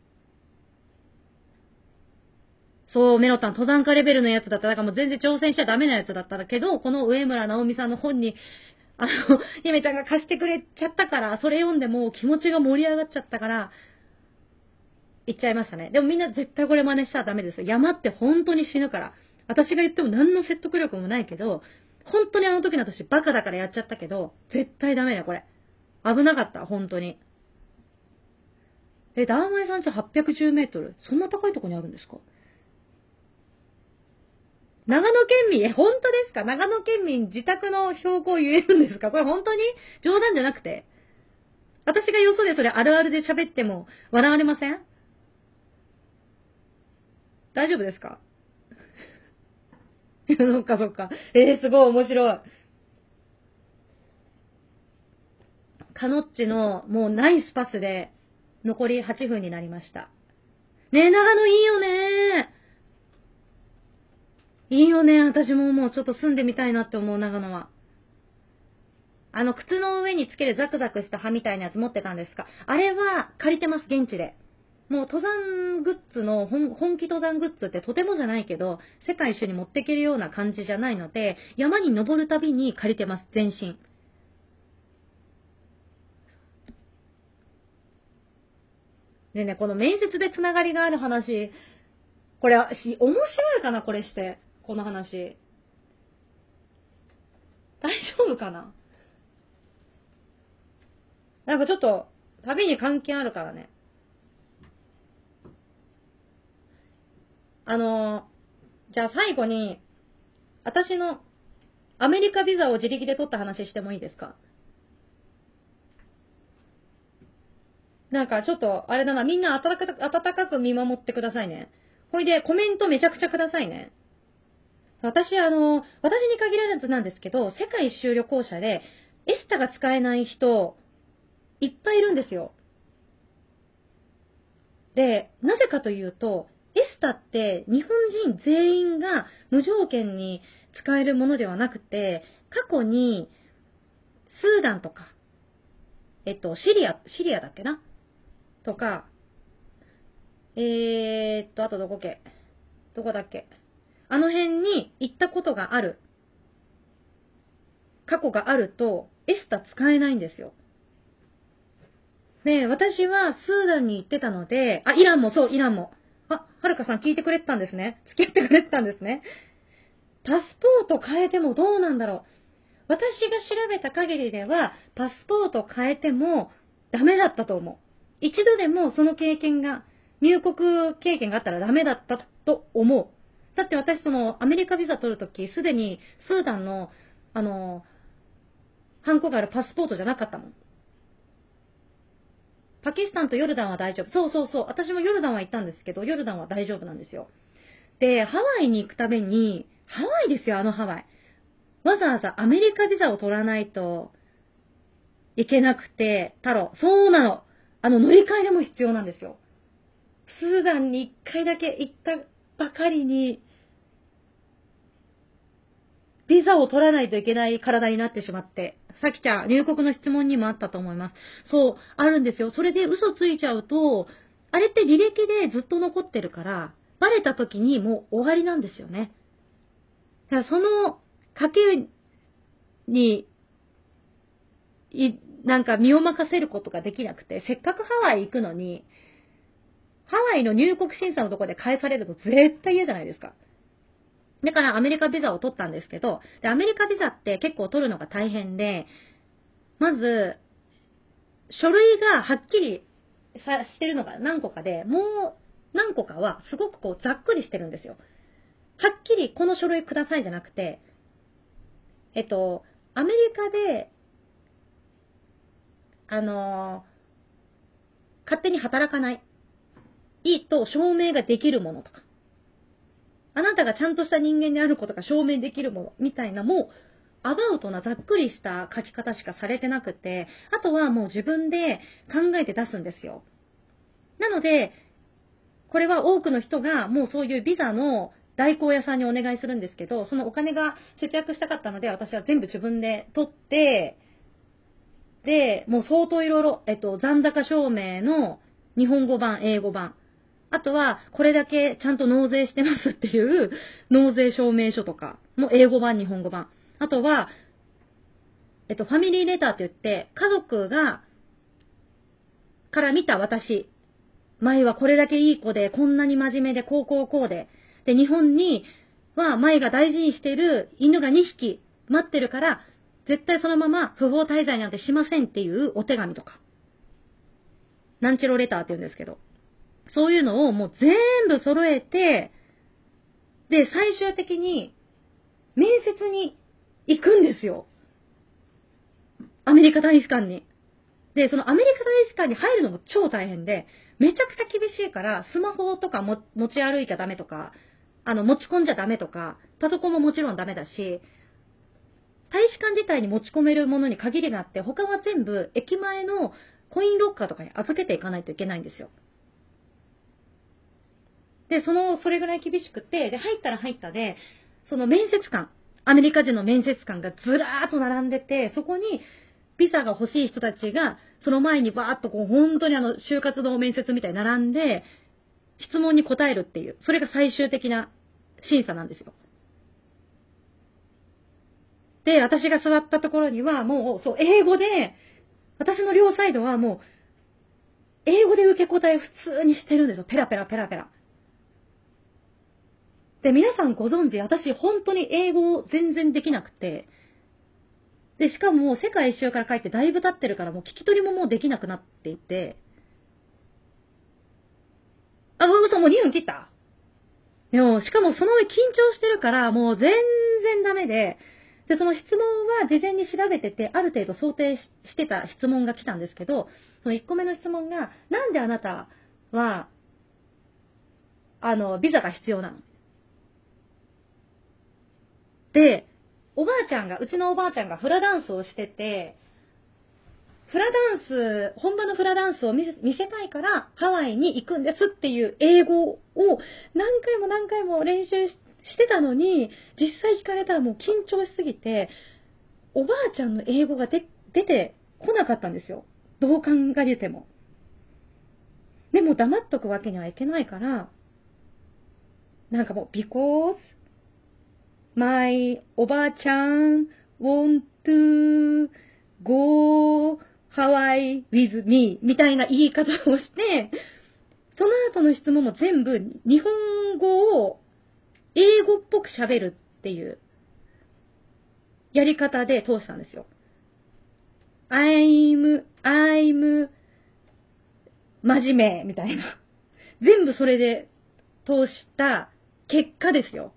そう、メロタン登山家レベルのやつだった。だからもう全然挑戦しちゃダメなやつだったけど、この上村直美さんの本に、ゆめちゃんが貸してくれちゃったから、それ読んでもう気持ちが盛り上がっちゃったから、行っちゃいましたね。でもみんな絶対これ真似しちゃダメですよ。山って本当に死ぬから。私が言っても何の説得力もないけど、本当にあの時の私バカだからやっちゃったけど、絶対ダメだよ、これ。危なかった、本当に。ダーマイ山地810メートル。そんな高いとこにあるんですか？長野県民、本当ですか？長野県民自宅の標高言えるんですか？これ本当に冗談じゃなくて。私がよそでそれあるあるで喋っても笑われません？大丈夫ですか？そっかそっか。すごい面白い。カノッチのもうナイスパスで残り8分になりました。ねえ、長野いいよね。いいよね。私ももうちょっと住んでみたいなって思う、長野は。靴の上につけるザクザクした歯みたいなやつ持ってたんですか？あれは借りてます、現地で。もう登山グッズの本気登山グッズってとてもじゃないけど、世界一周に持っていけるような感じじゃないので、山に登るたびに借りてます、全身。でね、この面接でつながりがある話、これ、面白いかな、これして。この話。大丈夫かな？なんかちょっと、旅に関係あるからね。じゃあ最後に、私のアメリカビザを自力で取った話してもいいですか？なんかちょっと、あれだな、みんな温かく見守ってくださいね。ほいで、コメントめちゃくちゃくださいね。 私に限らずなんですけど、世界一周旅行者で、エスタが使えない人、いっぱいいるんですよ。で、なぜかというと、エスタって日本人全員が無条件に使えるものではなくて、過去にスーダンとか、シリアだっけなとか、あとどこだっけあの辺に行ったことがある、過去があると、エスタ使えないんですよ。で、私はスーダンに行ってたので、イランもそう、イランも。はるかさん聞いてくれてたんですね。付き合ってくれてたんですね。パスポート変えてもどうなんだろう。私が調べた限りでは、パスポート変えてもダメだったと思う。一度でもその経験が、入国経験があったらダメだったと思う。だって私アメリカビザ取るとき、すでにスーダンの、ハンコがあるパスポートじゃなかったもん。パキスタンとヨルダンは大丈夫。そう。私もヨルダンは行ったんですけど、ヨルダンは大丈夫なんですよ。で、ハワイに行くために、ハワイですよ、ハワイ。わざわざアメリカビザを取らないといけなくて、そうなの。乗り換えでも必要なんですよ。スーダンに一回だけ行ったばかりに、ビザを取らないといけない体になってしまって、さきちゃん、入国の質問にもあったと思います。そう、あるんですよ。それで嘘ついちゃうと、あれって履歴でずっと残ってるから、バレた時にもう終わりなんですよね。だからその賭けに、なんか身を任せることができなくて、せっかくハワイ行くのに、ハワイの入国審査のところで返されると絶対嫌じゃないですか。だからアメリカビザを取ったんですけど、で、アメリカビザって結構取るのが大変で、まず、書類がはっきりしてるのが何個かで、もう何個かはすごくざっくりしてるんですよ。はっきりこの書類くださいじゃなくて、アメリカで、勝手に働かない。いいと証明ができるものとか。あなたがちゃんとした人間であることが証明できるものみたいな、もうアバウトなざっくりした書き方しかされてなくて、あとはもう自分で考えて出すんですよ。なので、これは多くの人がもうそういうビザの代行屋さんにお願いするんですけど、そのお金が節約したかったので、私は全部自分で取って、で、もう相当いろいろ、残高証明の日本語版、英語版、あとは、これだけちゃんと納税してますっていう納税証明書とかも英語版、日本語版。あとは、ファミリーレターって言って、家族から見た私、舞はこれだけいい子で、こんなに真面目で、こうで、で、日本には舞が大事にしてる犬が2匹待ってるから、絶対そのまま不法滞在なんてしませんっていうお手紙とか。なんちろレターって言うんですけど。そういうのをもう全部揃えて、で、最終的に面接に行くんですよ。アメリカ大使館に。で、そのアメリカ大使館に入るのも超大変で、めちゃくちゃ厳しいから、スマホとかも持ち歩いちゃダメとか、持ち込んじゃダメとか、パソコンももちろんダメだし、大使館自体に持ち込めるものに限りがあって、他は全部駅前のコインロッカーとかに預けていかないといけないんですよ。で、それぐらい厳しくて、で、入ったら入ったで、その面接官、アメリカ人の面接官がずらーっと並んでて、そこにビザが欲しい人たちが、その前にバーっと本当に就活の面接みたいに並んで、質問に答えるっていう、それが最終的な審査なんですよ。で、私が座ったところには、もう、そう、英語で、私の両サイドはもう、英語で受け答え普通にしてるんですよ。ペラペラペラペラ。で、皆さんご存知、私本当に英語全然できなくて、で、しかも世界一周から帰ってだいぶ経ってるからもう聞き取りももうできなくなっていて、嘘もう2分切った。でも、しかもその上緊張してるからもう全然ダメで、で、その質問は事前に調べてて、ある程度想定してた質問が来たんですけど、その1個目の質問が、なんであなたは、ビザが必要なので、うちのおばあちゃんがフラダンスをしてて、本場のフラダンスを見せたいからハワイに行くんですっていう英語を何回も練習してたのに、実際聞かれたらもう緊張しすぎて、おばあちゃんの英語が出てこなかったんですよ。どう考えても。でも黙っとくわけにはいけないから、なんかもう、because my おばあちゃん want to go Hawaii with me みたいな言い方をして、その後の質問も全部日本語を英語っぽく喋るっていうやり方で通したんですよ。I'm 真面目みたいな。全部それで通した結果ですよ。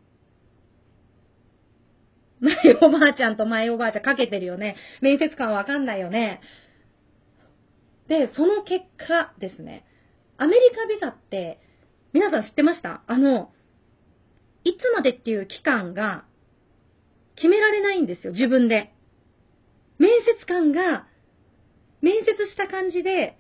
前おばあちゃんと前おばあちゃんかけてるよね。面接官わかんないよね。で、その結果ですね。アメリカビザって、皆さん知ってました？いつまでっていう期間が決められないんですよ、自分で。面接官が、面接した感じで、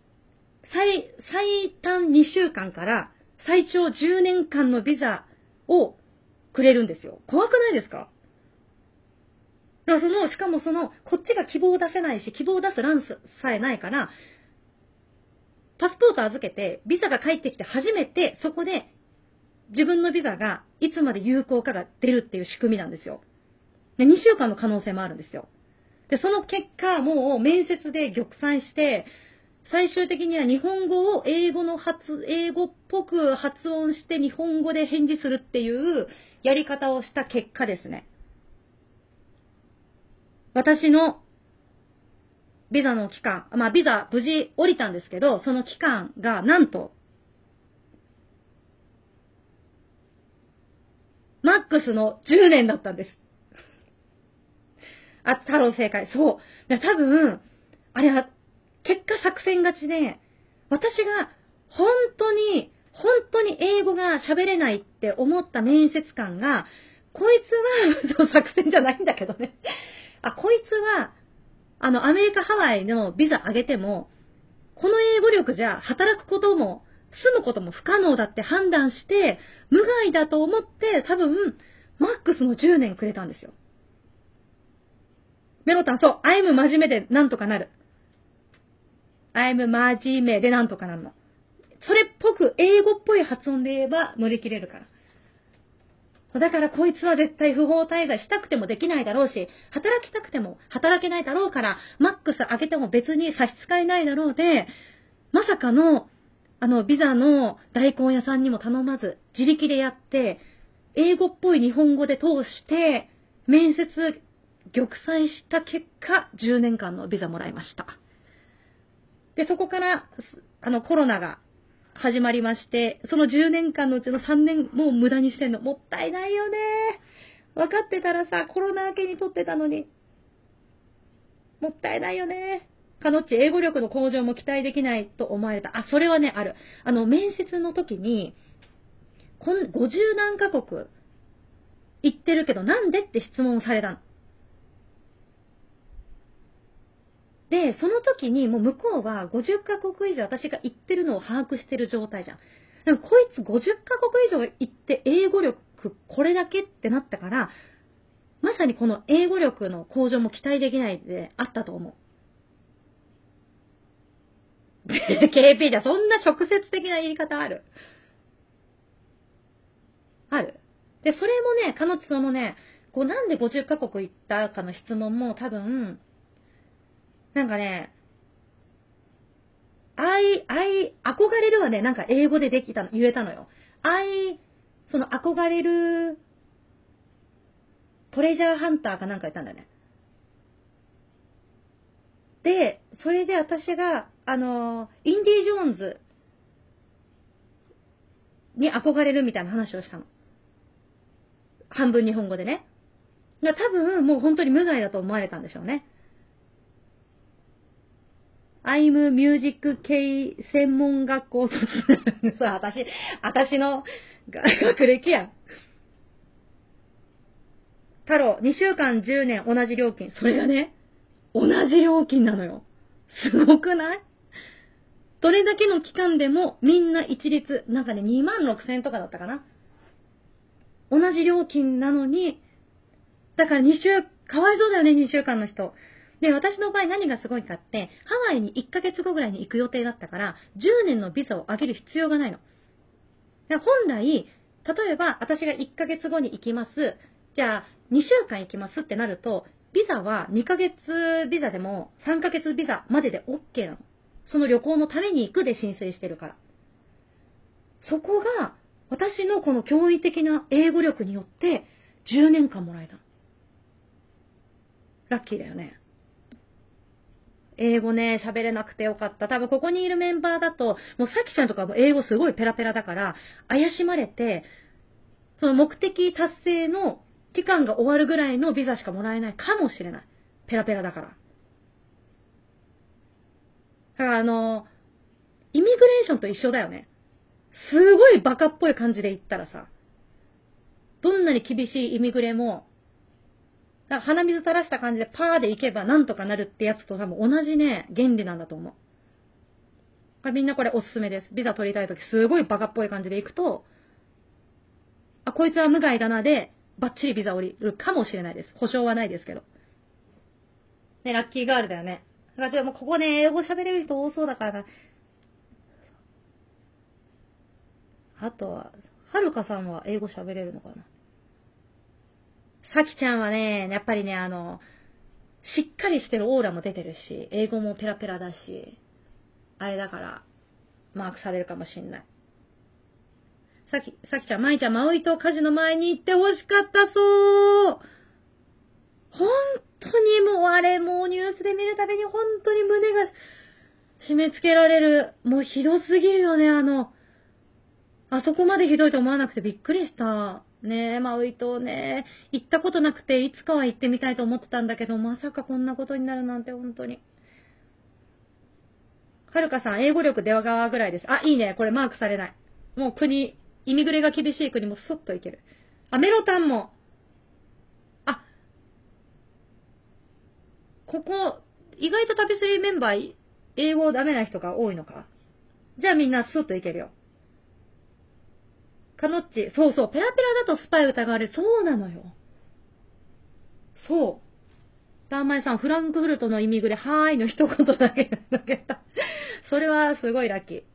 最短2週間から最長10年間のビザをくれるんですよ。怖くないですか？だからしかもこっちが希望を出せないし、希望を出す欄さえないから、パスポート預けて、ビザが返ってきて初めて、そこで自分のビザがいつまで有効かが出るっていう仕組みなんですよ。で、2週間の可能性もあるんですよ。で、その結果、もう面接で玉砕して、最終的には日本語を英語っぽく発音して日本語で返事するっていうやり方をした結果ですね。私のビザの期間、ビザ無事降りたんですけど、その期間がなんと、マックスの10年だったんです。太郎正解。そう。多分、あれは、結果作戦勝ちで、私が本当に英語が喋れないって思った面接官が、こいつは、作戦じゃないんだけどね。こいつは、アメリカハワイのビザ上げても、この英語力じゃ働くことも、住むことも不可能だって判断して、無害だと思って、多分、マックスの10年くれたんですよ。メロタン、そう、I'm 真面目でなんとかなる。I'm 真面目でなんとかなるの。それっぽく、英語っぽい発音で言えば乗り切れるから。だからこいつは絶対不法滞在したくてもできないだろうし、働きたくても働けないだろうから、マックス上げても別に差し支えないだろうで、まさかの、ビザの大根屋さんにも頼まず、自力でやって、英語っぽい日本語で通して、面接、玉砕した結果、10年間のビザもらいました。で、そこから、コロナが始まりまして、その10年間のうちの3年、もう無駄にしてんの。もったいないよね。分かってたらさ、コロナ明けに取ってたのに。もったいないよね。かのっち、英語力の向上も期待できないと思われた。それはね、ある。面接の時に、50何カ国行ってるけど、なんでって質問されたの。で、その時にもう向こうは50カ国以上私が行ってるのを把握してる状態じゃん。でもこいつ50カ国以上行って英語力これだけってなったから、まさにこの英語力の向上も期待できないであったと思う。KP じゃそんな直接的な言い方ある？ある。で、それもね、なんで50カ国行ったかの質問も多分、なんかね、憧れるはね、なんか英語で言えたのよ。その憧れるトレジャーハンターかなんか言ったんだよね。で、それで私が、インディ・ジョーンズに憧れるみたいな話をしたの。半分日本語でね。多分もう本当に無害だと思われたんでしょうね。I'm ミュージック系専門学校卒そう、私の学歴やん。 太郎、2週間10年同じ料金。それがね、同じ料金なのよ。すごくない？どれだけの期間でもみんな一律、なんかね、26,000とかだったかな。同じ料金なのに、だからかわいそうだよね、2週間の人。で、私の場合何がすごいかって、ハワイに1ヶ月後ぐらいに行く予定だったから、10年のビザを上げる必要がないの。本来、例えば私が1ヶ月後に行きます。じゃあ、2週間行きますってなると、ビザは2ヶ月ビザでも3ヶ月ビザまでで OK なの。その旅行のために行くで申請してるから。そこが、私のこの驚異的な英語力によって10年間もらえたの。ラッキーだよね。英語ね、喋れなくてよかった。多分ここにいるメンバーだと、もうさきちゃんとかも英語すごいペラペラだから、怪しまれて、その目的達成の期間が終わるぐらいのビザしかもらえないかもしれない。ペラペラだから。だからイミグレーションと一緒だよね。すごいバカっぽい感じで言ったらさ、どんなに厳しいイミグレも、鼻水垂らした感じでパーで行けばなんとかなるってやつと多分同じね、原理なんだと思う。みんなこれおすすめです。ビザ取りたいときすごいバカっぽい感じで行くと、あ、こいつは無害だなで、バッチリビザ降りるかもしれないです。保証はないですけど。ね、ラッキーガールだよね。だからでもここね、英語喋れる人多そうだからな。あとは、はるかさんは英語喋れるのかな。さきちゃんはね、やっぱりね、しっかりしてるオーラも出てるし、英語もペラペラだし、あれだから、マークされるかもしんない。さきちゃん、まいちゃん、マウイ島火事の前に行ってほしかったそう。本当にもうあれ、もうニュースで見るたびに本当に胸が締め付けられる。もうひどすぎるよね、あそこまでひどいと思わなくてびっくりした。ねえ、マウイ島ね、行ったことなくて、いつかは行ってみたいと思ってたんだけど、まさかこんなことになるなんて、本当に。はるかさん、英語力出川ぐらいです。あ、いいね。これマークされない。もうイミグレが厳しい国もスッといける。あ、メロタンも。あ、ここ、意外と旅スリーメンバー、英語ダメな人が多いのか。じゃあみんなスッといけるよ。カノッチ、そうそう、ペラペラだとスパイ疑われる。そうなのよ。そう。ダーマイさん、フランクフルトのイミグレ、はーいの一言だけだけど。それはすごいラッキー。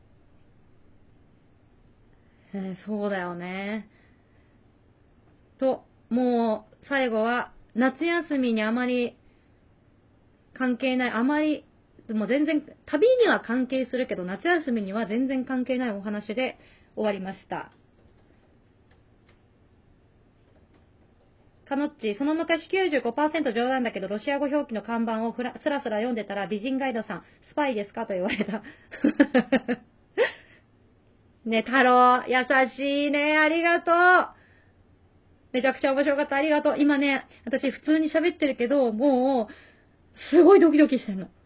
そうだよね。と、もう、最後は、夏休みにあまり関係ない、もう全然、旅には関係するけど、夏休みには全然関係ないお話で終わりました。カノッチ、その昔95%冗談だけど、ロシア語表記の看板をスラスラ読んでたら、美人ガイドさん、スパイですかと言われた。ね、太郎、優しいね、ありがとう。めちゃくちゃ面白かった、ありがとう。今ね、私普通に喋ってるけど、もう、すごいドキドキしてんの。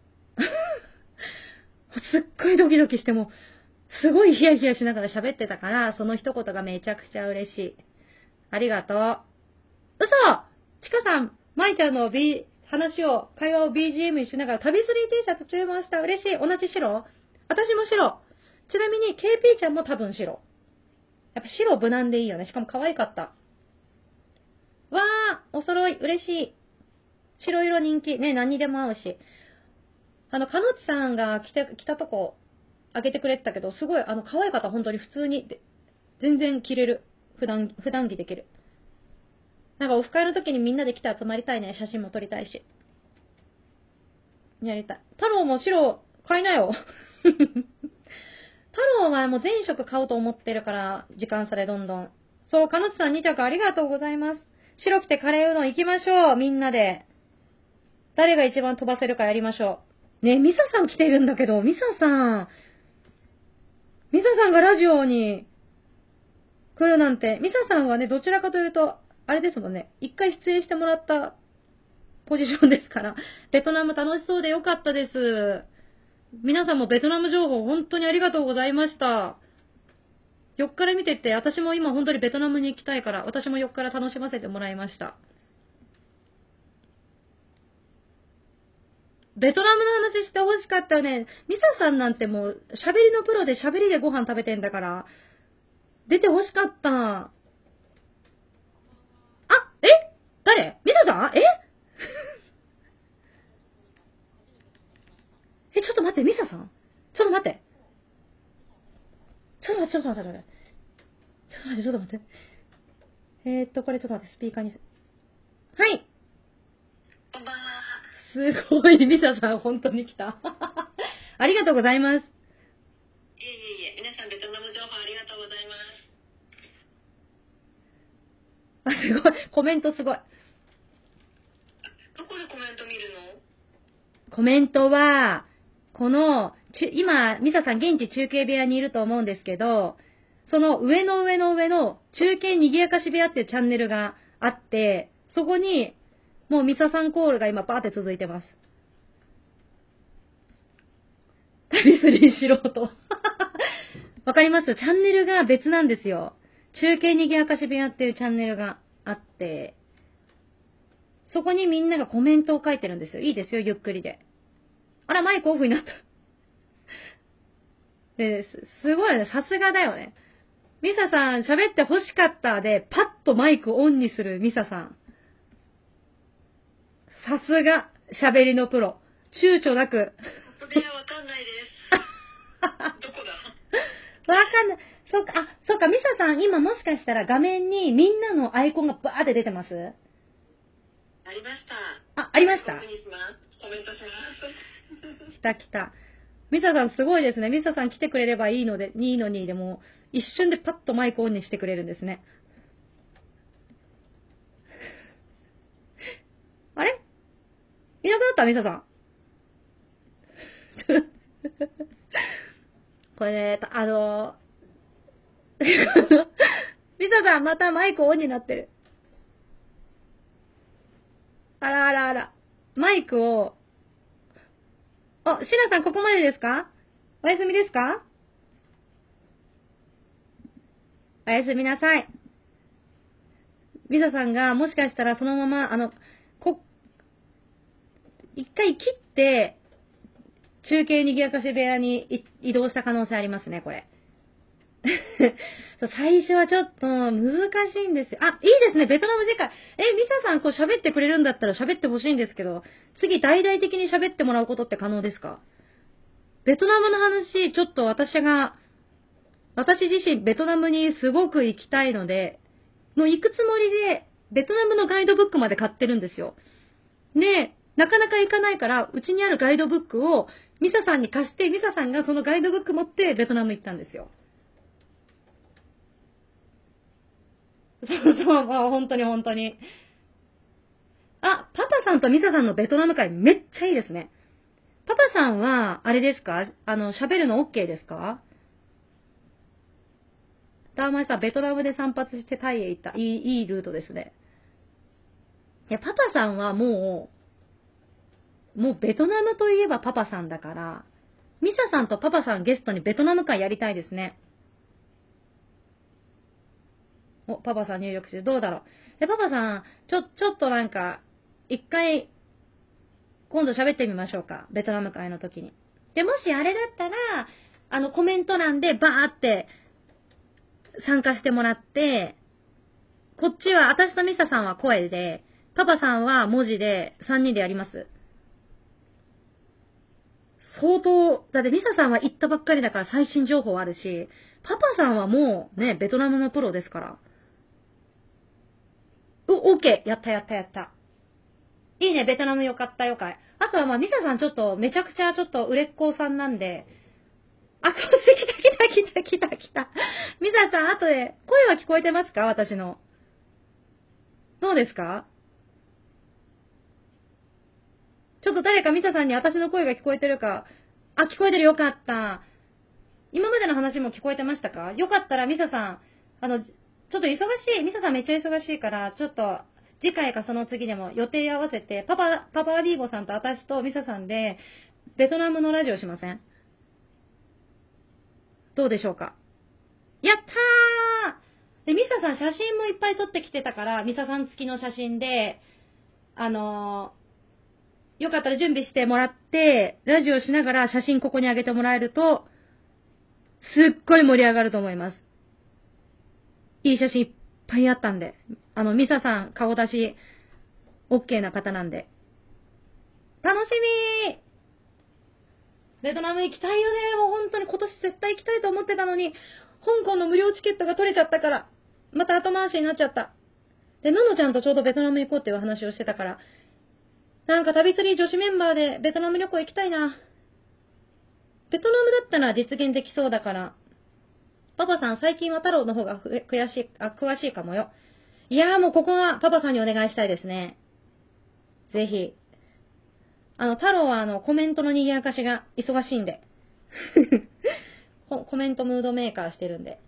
すっごいドキドキしても、すごいヒヤヒヤしながら喋ってたから、その一言がめちゃくちゃ嬉しい。ありがとう。嘘ちかさん、まいちゃんの会話を BGM にしながら旅すり T シャツ注文した。嬉しい。同じ白私も白。ちなみに KP ちゃんも多分白。やっぱ白無難でいいよね。しかも可愛かった。わー、お揃い。嬉しい。白色人気。ね、何にでも合うし。かのちさんが着たとこ、あげてくれてたけど、すごい、可愛かった。本当に普通に。全然着れる。普段着できる。なんかオフ会の時にみんなで来て集まりたいね。写真も撮りたいし。やりたい。太郎も白買いなよ。太郎はもう全色買おうと思ってるから、時間差でどんどん。そう、かのちさん2着ありがとうございます。白着てカレーうどん行きましょう。みんなで。誰が一番飛ばせるかやりましょう。ねえ、ミサさん来てるんだけど、ミサさんがラジオに来るなんて、ミサさんはね、どちらかというと、あれですもんね、一回出演してもらったポジションですから、ベトナム楽しそうでよかったです。皆さんもベトナム情報本当にありがとうございました。4日から見てて、私も今本当にベトナムに行きたいから、私も4日から楽しませてもらいました。 ベトナムの話してほしかったよね。ミサさんなんてもう、喋りのプロで喋りでご飯食べてんだから、出てほしかった。あ、え誰ミサさんちょっと待って、ミサさんちょっと待って。ちょっと待って、ちょっと待って、ちょっと待って。ちょっと待って、ちょっと待って。これちょっと待って、スピーカーに。はい。 こんばんは。 すごい、ミサさん、本当に来た。ありがとうございます。 いえいえいえ、皆さんベトナム情報ありがとうございます。 すごい、コメントすごい。 どこでコメント見るの？ コメントは、この、今、ミサさん現地中継部屋にいると思うんですけど、その上の上の上の中継にぎやかし部屋っていうチャンネルがあって、そこに、もうミサさんコールが今バーって続いてます。旅すり素人。わかります？チャンネルが別なんですよ。中継にぎやかし部屋っていうチャンネルがあって、そこにみんながコメントを書いてるんですよ。いいですよ、ゆっくりで。あら、マイクオフになった。すごいよね。さすがだよね。ミサさん、喋って欲しかったで、パッとマイクオンにするミサさん。さすが、喋りのプロ。躊躇なく。 いや、わかんないです。どこだ？ わかんない。そっか、そっか、ミサさん、今もしかしたら画面にみんなのアイコンがバーって出てます？ ありました。 ありました。 確認します。コメントします。 来た来た。ミサさんすごいですね。ミサさん来てくれればいいのに、でも、一瞬でパッとマイクオンにしてくれるんですね。あれいなくなったミサさん。これね、ミサさんまたマイクオンになってる。あらあらあら。マイクを、シラさんここまでですか？おやすみですか？おやすみなさい。ミサさんがもしかしたらそのまま、一回切って、中継にぎやかし部屋に移動した可能性ありますね、これ。最初はちょっと難しいんですよ。あ、いいですね、ベトナム次回。ミサさんこう喋ってくれるんだったら喋ってほしいんですけど、次大々的に喋ってもらうことって可能ですか？ベトナムの話、ちょっと私自身ベトナムにすごく行きたいので、もう行くつもりで、ベトナムのガイドブックまで買ってるんですよ。で、なかなか行かないから、うちにあるガイドブックをミサさんに貸して、ミサさんがそのガイドブック持ってベトナム行ったんですよ。そうそう、まあ、本当に本当に。あ、パパさんとミサさんのベトナム会めっちゃいいですね。パパさんは、あれですか？喋るの OK ですか？ダーマイさん、ベトナムで散髪してタイへ行った。いいルートですね。いや、パパさんはもうベトナムといえばパパさんだから、ミサさんとパパさんゲストにベトナム会やりたいですね。パパさん入力してどうだろう。パパさん、ちょっとなんか、一回、今度喋ってみましょうか。ベトナム会の時に。で、もしあれだったら、コメント欄でバーって参加してもらって、こっちは、私とミサさんは声で、パパさんは文字で3人でやります。相当、だってミサさんは行ったばっかりだから最新情報あるし、パパさんはもうね、ベトナムのプロですから。オッケー。やったやったやった。いいね、ベトナムよかったよかい。あとはまあ、ミサさんちょっと、めちゃくちゃちょっと売れっ子さんなんで、あ、こっち来た。ミサさん、後で、声は聞こえてますか？私の。どうですか？ちょっと誰かミサさんに私の声が聞こえてるか。あ、聞こえてるよかった。今までの話も聞こえてましたか？よかったらミサさん、ちょっと忙しい、ミサさんめっちゃ忙しいから、ちょっと、次回かその次でも予定合わせて、パパーディーボさんと私とミサさんで、ベトナムのラジオしません？どうでしょうか？やったー！で、ミサさん写真もいっぱい撮ってきてたから、ミサさん付きの写真で、 よかったら準備してもらって、ラジオしながら写真ここに上げてもらえると、すっごい盛り上がると思います。いい写真いっぱいあったんで。ミサさん顔出し OK な方なんで。楽しみー。ベトナム行きたいよね。もう本当に今年絶対行きたいと思ってたのに、香港の無料チケットが取れちゃったから、また後回しになっちゃった。で、ののちゃんとちょうどベトナム行こうっていう話をしてたから、なんか旅釣り女子メンバーでベトナム旅行行きたいな。ベトナムだったら実現できそうだから、パパさん最近は太郎の方が詳しいかもよ。いやーもうここはパパさんにお願いしたいですね。ぜひ。太郎はコメントの賑やかしが忙しいんで。コメントムードメーカーしてるんで。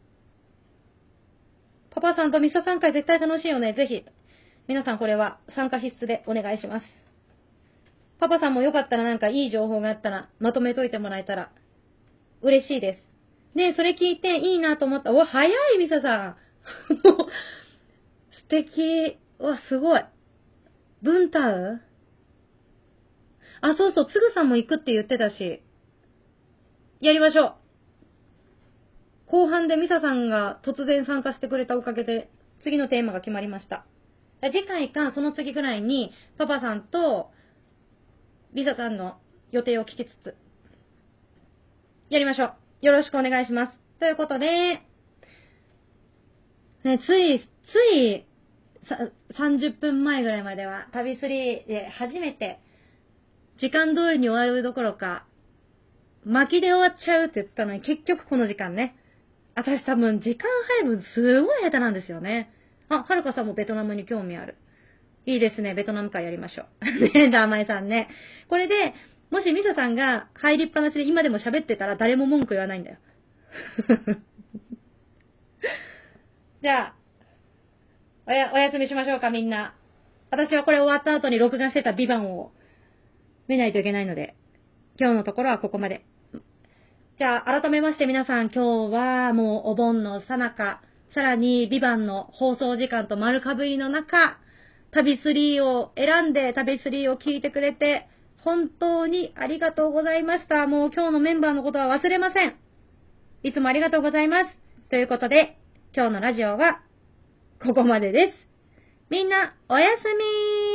パパさんとミサ参加絶対楽しいよね。ぜひ。皆さんこれは参加必須でお願いします。パパさんもよかったらなんかいい情報があったらまとめといてもらえたら嬉しいです。で、それ聞いていいなと思った。早いミサさん。素敵。すごい。ブンタウそうそう、つぐさんも行くって言ってたし。やりましょう。後半でミサさんが突然参加してくれたおかげで、次のテーマが決まりました。次回か、その次ぐらいに、パパさんと、ミサさんの予定を聞きつつ、やりましょう。よろしくお願いします。ということで、ね、つい30分前ぐらいまでは、旅3で初めて、時間通りに終わるどころか、巻きで終わっちゃうって言ったのに、結局この時間ね。私多分時間配分すごい下手なんですよね。はるかさんもベトナムに興味ある。いいですね。ベトナム会やりましょう。ね、ダーマイさんね。これで、もしミサさんが入りっぱなしで今でも喋ってたら誰も文句言わないんだよ。じゃあ、お休みしましょうか、みんな。私はこれ終わった後に録画してたビバンを見ないといけないので、今日のところはここまで。じゃあ、改めまして皆さん、今日はもうお盆の最中、さらにビバンの放送時間と丸かぶりの中、旅3を選んで旅3を聞いてくれて、本当にありがとうございました。もう今日のメンバーのことは忘れません。いつもありがとうございます。ということで、今日のラジオはここまでです。みんな、おやすみー。